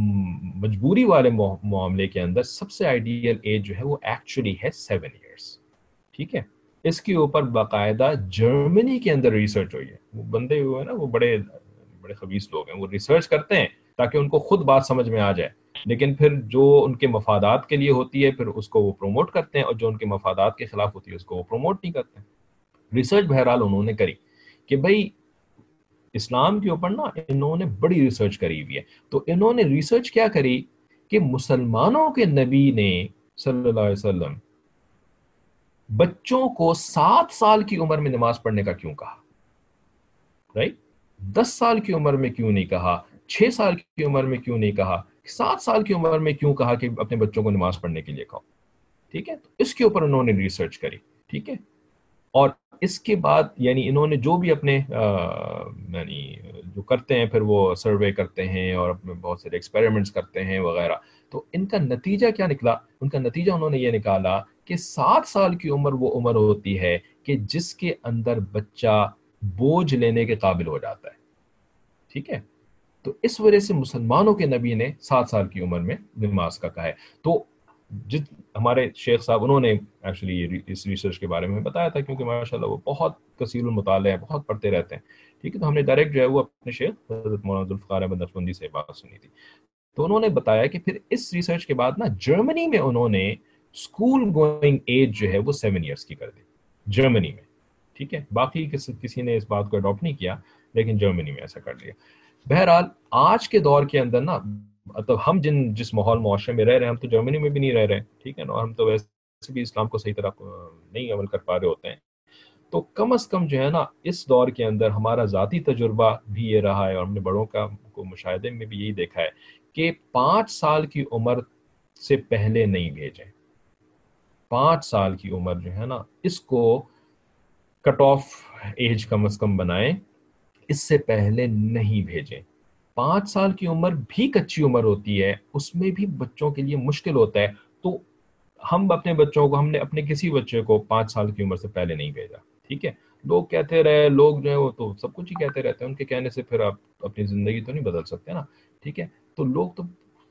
مجبوری والے معاملے کے اندر سب سے آئیڈیل ایج جو ہے وہ ایکچولی ہے سیون ایئرس. ٹھیک ہے. اس کے اوپر باقاعدہ جرمنی کے اندر ریسرچ ہوئی ہے. وہ بندے ہوئے ہیں نا، وہ بڑے بڑے خبیث لوگ ہیں، وہ ریسرچ کرتے ہیں تاکہ ان کو خود بات سمجھ میں آ جائے، لیکن پھر جو ان کے مفادات کے لیے ہوتی ہے پھر اس کو وہ پروموٹ کرتے ہیں، اور جو ان کے مفادات کے خلاف ہوتی ہے اس کو وہ پروموٹ نہیں کرتے ہیں. ریسرچ بہرحال انہوں نے کری کہ بھائی اسلام کے اوپر نا انہوں نے بڑی ریسرچ کری ہوئی ہے. تو انہوں نے ریسرچ کیا کری کہ مسلمانوں کے نبی نے صلی اللہ علیہ وسلم بچوں کو سات سال کی عمر میں نماز پڑھنے کا کیوں کہا؟ رائٹ. دس سال کی عمر میں کیوں نہیں کہا؟ چھ سال کی عمر میں کیوں نہیں کہا؟ سات سال کی عمر میں کیوں کہا کہ اپنے بچوں کو نماز پڑھنے کے لیے کہو؟ ٹھیک ہے، تو اس کے اوپر انہوں نے ریسرچ کری. ٹھیک ہے، اور اس کے بعد یعنی انہوں نے جو بھی اپنے یعنی جو کرتے ہیں پھر وہ سروے کرتے ہیں اور اپنے بہت سارے ایکسپیریمنٹس کرتے ہیں وغیرہ. تو ان کا نتیجہ کیا نکلا؟ ان کا نتیجہ انہوں نے یہ نکالا کہ سات سال کی عمر وہ عمر ہوتی ہے کہ جس کے اندر بچہ بوجھ لینے کے قابل ہو جاتا ہے. ٹھیک ہے، تو اس وجہ سے مسلمانوں کے نبی نے سات سال کی عمر میں نماز کا کہا ہے. تو جس ہمارے شیخ صاحب انہوں نے ایکچولی اس ریسرچ کے بارے میں بتایا تھا، کیونکہ ماشاءاللہ وہ بہت کثیر المطالعہ ہیں، بہت پڑھتے رہتے ہیں. ٹھیک ہے، تو ہم نے ڈائریکٹ جو ہے وہ اپنے شیخ حضرت مولانا ذوالفقار احمد نقشبندی سے بات سنی تھی. تو انہوں نے بتایا کہ پھر اس ریسرچ کے بعد نا جرمنی میں انہوں نے اسکول گوئنگ ایج جو ہے وہ سیون ایئرس کی کر دی جرمنی میں. ٹھیک ہے، باقی کسی کسی نے اس بات کو اڈاپٹ نہیں کیا، لیکن جرمنی میں ایسا کر لیا. بہرحال آج کے دور کے اندر نا مطلب ہم جن جس ماحول معاشرے میں رہ رہے ہیں، ہم تو جرمنی میں بھی نہیں رہ رہے ہیں. ٹھیک ہے نا، اور ہم تو ویسے بھی اسلام کو صحیح طرح نہیں عمل کر پا رہے ہوتے ہیں. تو کم از کم جو ہے نا اس دور کے اندر ہمارا ذاتی تجربہ بھی یہ رہا ہے، اور ہم نے بڑوں کا کو مشاہدے میں بھی یہی دیکھا ہے کہ پانچ سال کی عمر سے پہلے نہیں بھیجیں. پانچ سال کی عمر جو ہے نا اس کو کٹ آف ایج کم از کم بنائیں، اس سے پہلے نہیں بھیجیں. پانچ سال کی عمر بھی کچی عمر ہوتی ہے، اس میں بھی بچوں کے لیے مشکل ہوتا ہے. تو ہم اپنے بچوں کو ہم نے اپنے کسی بچے کو پانچ سال کی عمر سے پہلے نہیں بھیجا. ٹھیک ہے، لوگ کہتے رہے، لوگ جو ہے وہ تو سب کچھ ہی کہتے رہتے ہیں، ان کے کہنے سے پھر آپ اپنی زندگی تو نہیں بدل سکتے نا. ٹھیک ہے، تو لوگ تو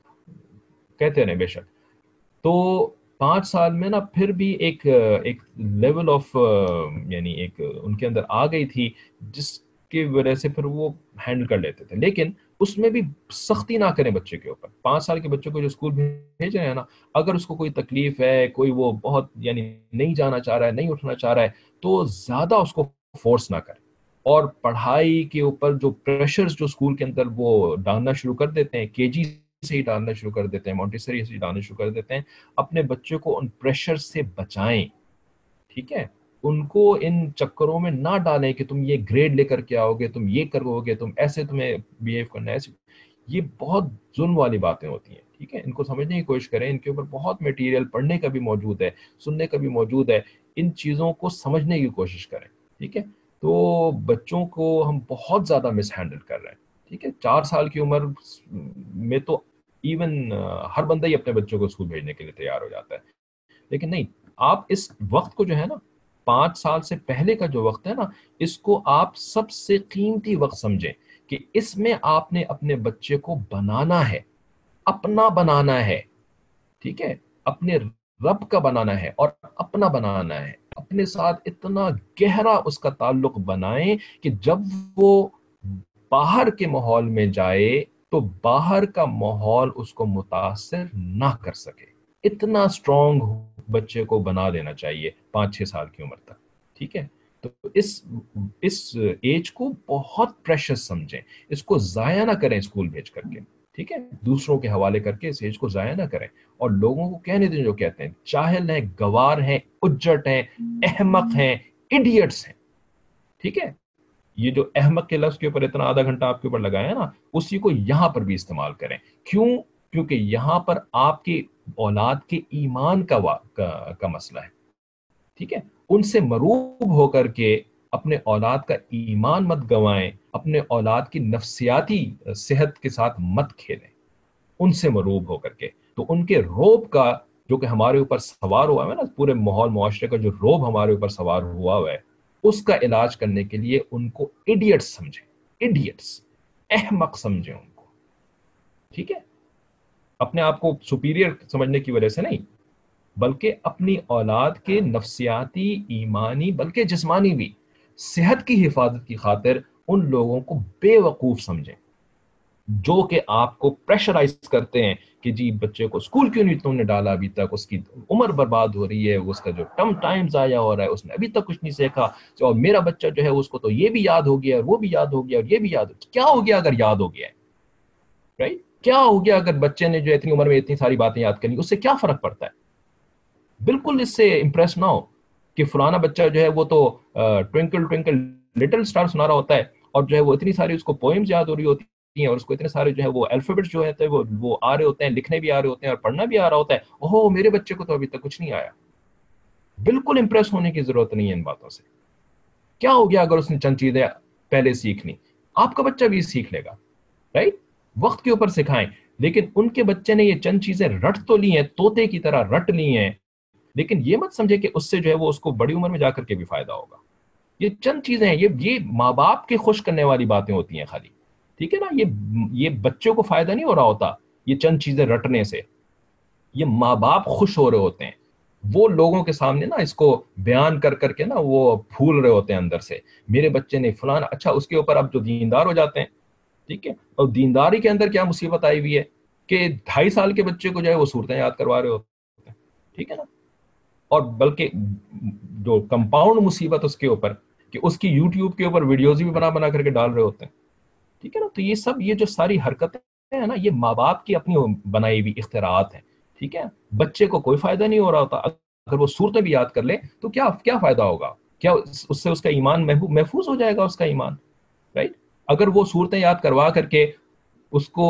کہتے رہے بے شک. تو پانچ سال میں نا پھر بھی ایک ایک لیول آف یعنی ایک ان کے اندر آ گئی تھی جس کی وجہ سے پھر وہ ہینڈل کر لیتے تھے. لیکن اس میں بھی سختی نہ کریں بچے کے اوپر. پانچ سال کے بچے کو جو اسکول بھیج رہے ہیں نا، اگر اس کو کوئی تکلیف ہے، کوئی وہ بہت یعنی نہیں جانا چاہ رہا ہے، نہیں اٹھنا چاہ رہا ہے، تو زیادہ اس کو فورس نہ کریں. اور پڑھائی کے اوپر جو پریشرز جو اسکول کے اندر وہ ڈالنا شروع کر دیتے ہیں، کے جی سے ہی ڈالنا شروع کر دیتے ہیں، مونٹیسری سے ہی ڈالنا شروع کر دیتے ہیں، اپنے بچے کو ان پریشر سے بچائیں. ٹھیک ہے، ان کو ان چکروں میں نہ ڈالیں کہ تم یہ گریڈ لے کر کے آؤ گے، تم یہ کرو گے، تم ایسے تمہیں بیہیو کرنا ہے. ایسے یہ بہت ظلم والی باتیں ہوتی ہیں. ٹھیک ہے، ان کو سمجھنے کی کوشش کریں. ان کے اوپر بہت میٹیریل پڑھنے کا بھی موجود ہے، سننے کا بھی موجود ہے. ان چیزوں کو سمجھنے کی کوشش کریں. ٹھیک ہے، تو بچوں کو ہم بہت زیادہ مس ہینڈل کر رہے ہیں. ٹھیک ہے، چار سال کی عمر میں تو ایون ہر بندہ ہی اپنے بچوں کو اسکول بھیجنے کے لیے تیار ہو جاتا ہے. لیکن نہیں، آپ اس وقت کو جو ہے نا پانچ سال سے پہلے کا جو وقت ہے نا، اس کو آپ سب سے قیمتی وقت سمجھیں کہ اس میں آپ نے اپنے بچے کو بنانا ہے، اپنا بنانا ہے. ٹھیک ہے، اپنے رب کا بنانا ہے اور اپنا بنانا ہے. اپنے ساتھ اتنا گہرا اس کا تعلق بنائیں کہ جب وہ باہر کے ماحول میں جائے تو باہر کا ماحول اس کو متاثر نہ کر سکے. اتنا اسٹرانگ بچے کو بنا دینا چاہیے پانچ چھ سال کی عمر تک. ٹھیک ہے، تو اس اس ایج کو بہت پریشس سمجھیں، اس کو ضائع نہ کریں اسکول بھیج کر کے. ٹھیک ہے، دوسروں کے حوالے کر کے اس ایج کو ضائع نہ کریں. اور لوگوں کو کہنے دیں جو کہتے ہیں، چاہل ہیں، گوار ہیں، اجٹ ہیں، احمق ہیں، ایڈیٹس ہیں. ٹھیک ہے، یہ جو احمق کے لفظ کے اوپر اتنا آدھا گھنٹہ آپ کے اوپر لگایا ہے نا، اسی کو یہاں پر بھی استعمال کریں. کیوں؟ کیونکہ یہاں پر آپ کی اولاد کے ایمان کا, کا, کا مسئلہ ہے. ٹھیک ہے، ان سے مروب ہو کر کے اپنے اولاد کا ایمان مت گوائیں، اپنے اولاد کی نفسیاتی صحت کے ساتھ مت کھیلیں ان سے مروب ہو کر کے. تو ان کے روب کا جو کہ ہمارے اوپر سوار ہوا ہے نا، پورے ماحول معاشرے کا جو روب ہمارے اوپر سوار ہوا ہوا ہے، اس کا علاج کرنے کے لیے ان کو ایڈیٹس سمجھیں، ایڈیٹس، احمق سمجھیں ان کو. ٹھیک ہے، اپنے آپ کو سپیریئر سمجھنے کی وجہ سے نہیں، بلکہ اپنی اولاد کے نفسیاتی، ایمانی، بلکہ جسمانی بھی صحت کی حفاظت کی خاطر ان لوگوں کو بے وقوف سمجھیں جو کہ آپ کو پریشرائز کرتے ہیں کہ جی بچے کو اسکول کیوں نہیں تم نے ڈالا ابھی تک، اس کی عمر برباد ہو رہی ہے، اس کا جو ٹم ٹائم ضائع ہو رہا ہے، اس نے ابھی تک کچھ نہیں سیکھا، اور میرا بچہ جو ہے اس کو تو یہ بھی یاد ہو گیا، وہ بھی یاد ہو گیا، اور یہ بھی یاد ہو گیا. کیا ہو گیا اگر یاد ہو گیا ہے؟ رائٹ، کیا ہو گیا اگر بچے نے جو اتنی عمر میں اتنی ساری باتیں یاد کرنی، اس سے کیا فرق پڑتا ہے؟ بالکل اس سے امپریس نہ ہو کہ فلانا بچہ جو ہے وہ تو ٹوینکل ٹوینکل لٹل اسٹار سنا رہا ہوتا ہے اور جو ہے وہ اتنی ساری اس کو پوئمز یاد ہو رہی ہوتی ہیں اور اس کو اتنے سارے جو ہے وہ الفابیٹس جو ہے وہ وہ آ رہے ہوتے ہیں، لکھنے بھی آ رہے ہوتے ہیں اور پڑھنا بھی آ رہا ہوتا ہے، اوہ میرے بچے کو تو ابھی تک کچھ نہیں آیا. بالکل امپریس ہونے کی ضرورت نہیں ہے ان باتوں سے. کیا ہو گیا اگر اس نے چند چیزیں پہلے سیکھ لی؟ آپ کا بچہ بھی سیکھ لے گا، رائٹ؟ وقت کے اوپر سکھائیں. لیکن ان کے بچے نے یہ چند چیزیں رٹ تو لی ہیں، طوطے کی طرح رٹ لی ہیں، لیکن یہ مت سمجھے کہ اس سے جو ہے وہ اس کو بڑی عمر میں جا کر کے بھی فائدہ ہوگا. یہ چند چیزیں ہیں، یہ یہ ماں باپ کے خوش کرنے والی باتیں ہوتی ہیں خالی، ٹھیک ہے نا؟ یہ یہ بچوں کو فائدہ نہیں ہو رہا ہوتا یہ چند چیزیں رٹنے سے. یہ ماں باپ خوش ہو رہے ہوتے ہیں، وہ لوگوں کے سامنے نا اس کو بیان کر کر کے نا وہ پھول رہے ہوتے ہیں اندر سے، میرے بچے نے فلان. اچھا اس کے اوپر اب جو دیندار ہو جاتے ہیں، ٹھیک ہے، اور دینداری کے اندر کیا مصیبت آئی ہوئی ہے کہ ڈھائی سال کے بچے کو جو ہے وہ صورتیں یاد کروا رہے ہوتے ہیں، ٹھیک ہے نا؟ اور بلکہ جو کمپاؤنڈ مصیبت اس کے اوپر کہ اس کی یوٹیوب کے اوپر ویڈیوز بھی بنا بنا کر کے ڈال رہے ہوتے ہیں، ٹھیک ہے نا؟ تو یہ سب یہ جو ساری حرکتیں ہیں نا، یہ ماں باپ کی اپنی بنائی ہوئی اختراعات ہیں، ٹھیک ہے؟ بچے کو کوئی فائدہ نہیں ہو رہا ہوتا. اگر وہ صورتیں بھی یاد کر لے تو کیا کیا فائدہ ہوگا؟ کیا اس سے اس کا ایمان محفوظ ہو جائے گا؟ اس کا ایمان، رائٹ؟ اگر وہ صورتیں یاد کروا کر کے اس کو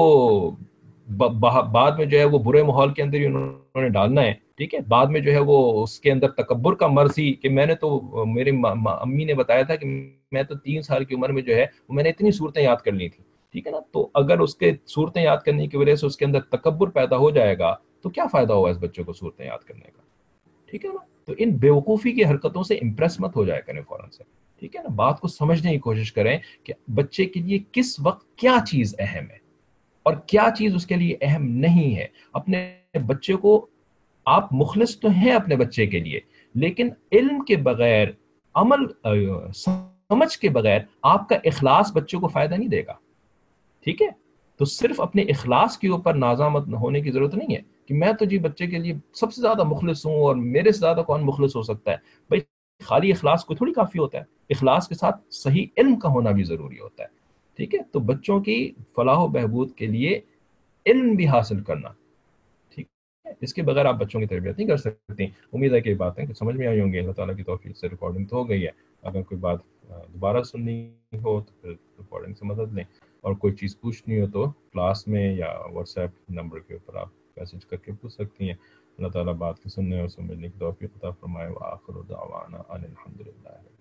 بعد میں جو ہے وہ برے ماحول کے اندر ہی انہوں نے ڈالنا ہے، ٹھیک ہے، بعد میں جو ہے وہ اس کے اندر تکبر کا مرض ہی کہ میں نے تو میری امی نے بتایا تھا کہ میں تو تین سال کی عمر میں جو ہے میں نے اتنی صورتیں یاد کر لی تھی، ٹھیک ہے نا؟ تو اگر اس کے صورتیں یاد کرنے کی وجہ سے اس کے اندر تکبر پیدا ہو جائے گا تو کیا فائدہ ہوگا اس بچے کو صورتیں یاد کرنے کا، ٹھیک ہے نا؟ تو ان بیوقوفی کی حرکتوں سے امپریس مت ہو جائے کریں فوراً سے، ٹھیک ہے نا؟ بات کو سمجھنے کی کوشش کریں کہ بچے کے لیے کس وقت کیا چیز اہم ہے اور کیا چیز اس کے لیے اہم نہیں ہے. اپنے بچے کو آپ مخلص تو ہیں اپنے بچے کے لیے، لیکن علم کے بغیر، عمل سمجھ کے بغیر آپ کا اخلاص بچے کو فائدہ نہیں دے گا، ٹھیک ہے؟ تو صرف اپنے اخلاص کے اوپر نازامت ہونے کی ضرورت نہیں ہے کہ میں تو جی بچے کے لیے سب سے زیادہ مخلص ہوں اور میرے سے زیادہ کون مخلص ہو سکتا ہے. بھائی خالی اخلاص کو تھوڑی کافی ہوتا ہے، اخلاص کے ساتھ صحیح علم کا ہونا بھی ضروری ہوتا ہے، ٹھیک ہے؟ تو بچوں کی فلاح و بہبود کے لیے علم بھی حاصل کرنا، ٹھیک ہے، اس کے بغیر آپ بچوں کی تربیت نہیں کر سکتے. امید ہے کہ یہ باتیں کہ سمجھ میں آئی ہوں گی. اللہ تعالیٰ کی توفیق سے ریکارڈنگ تو ہو گئی ہے، اگر کوئی بات دوبارہ سننی ہو تو پھر ریکارڈنگ سے مدد لیں، اور کوئی چیز پوچھنی ہو تو کلاس میں یا واٹس ایپ نمبر کے اوپر آپ میسج کر کے پوچھ سکتی ہیں. اللہ تعالیٰ بات کے سننے اور سمجھنے کی توفیق عطا فرمائے. وآخر دعوانا ان الحمد للہ.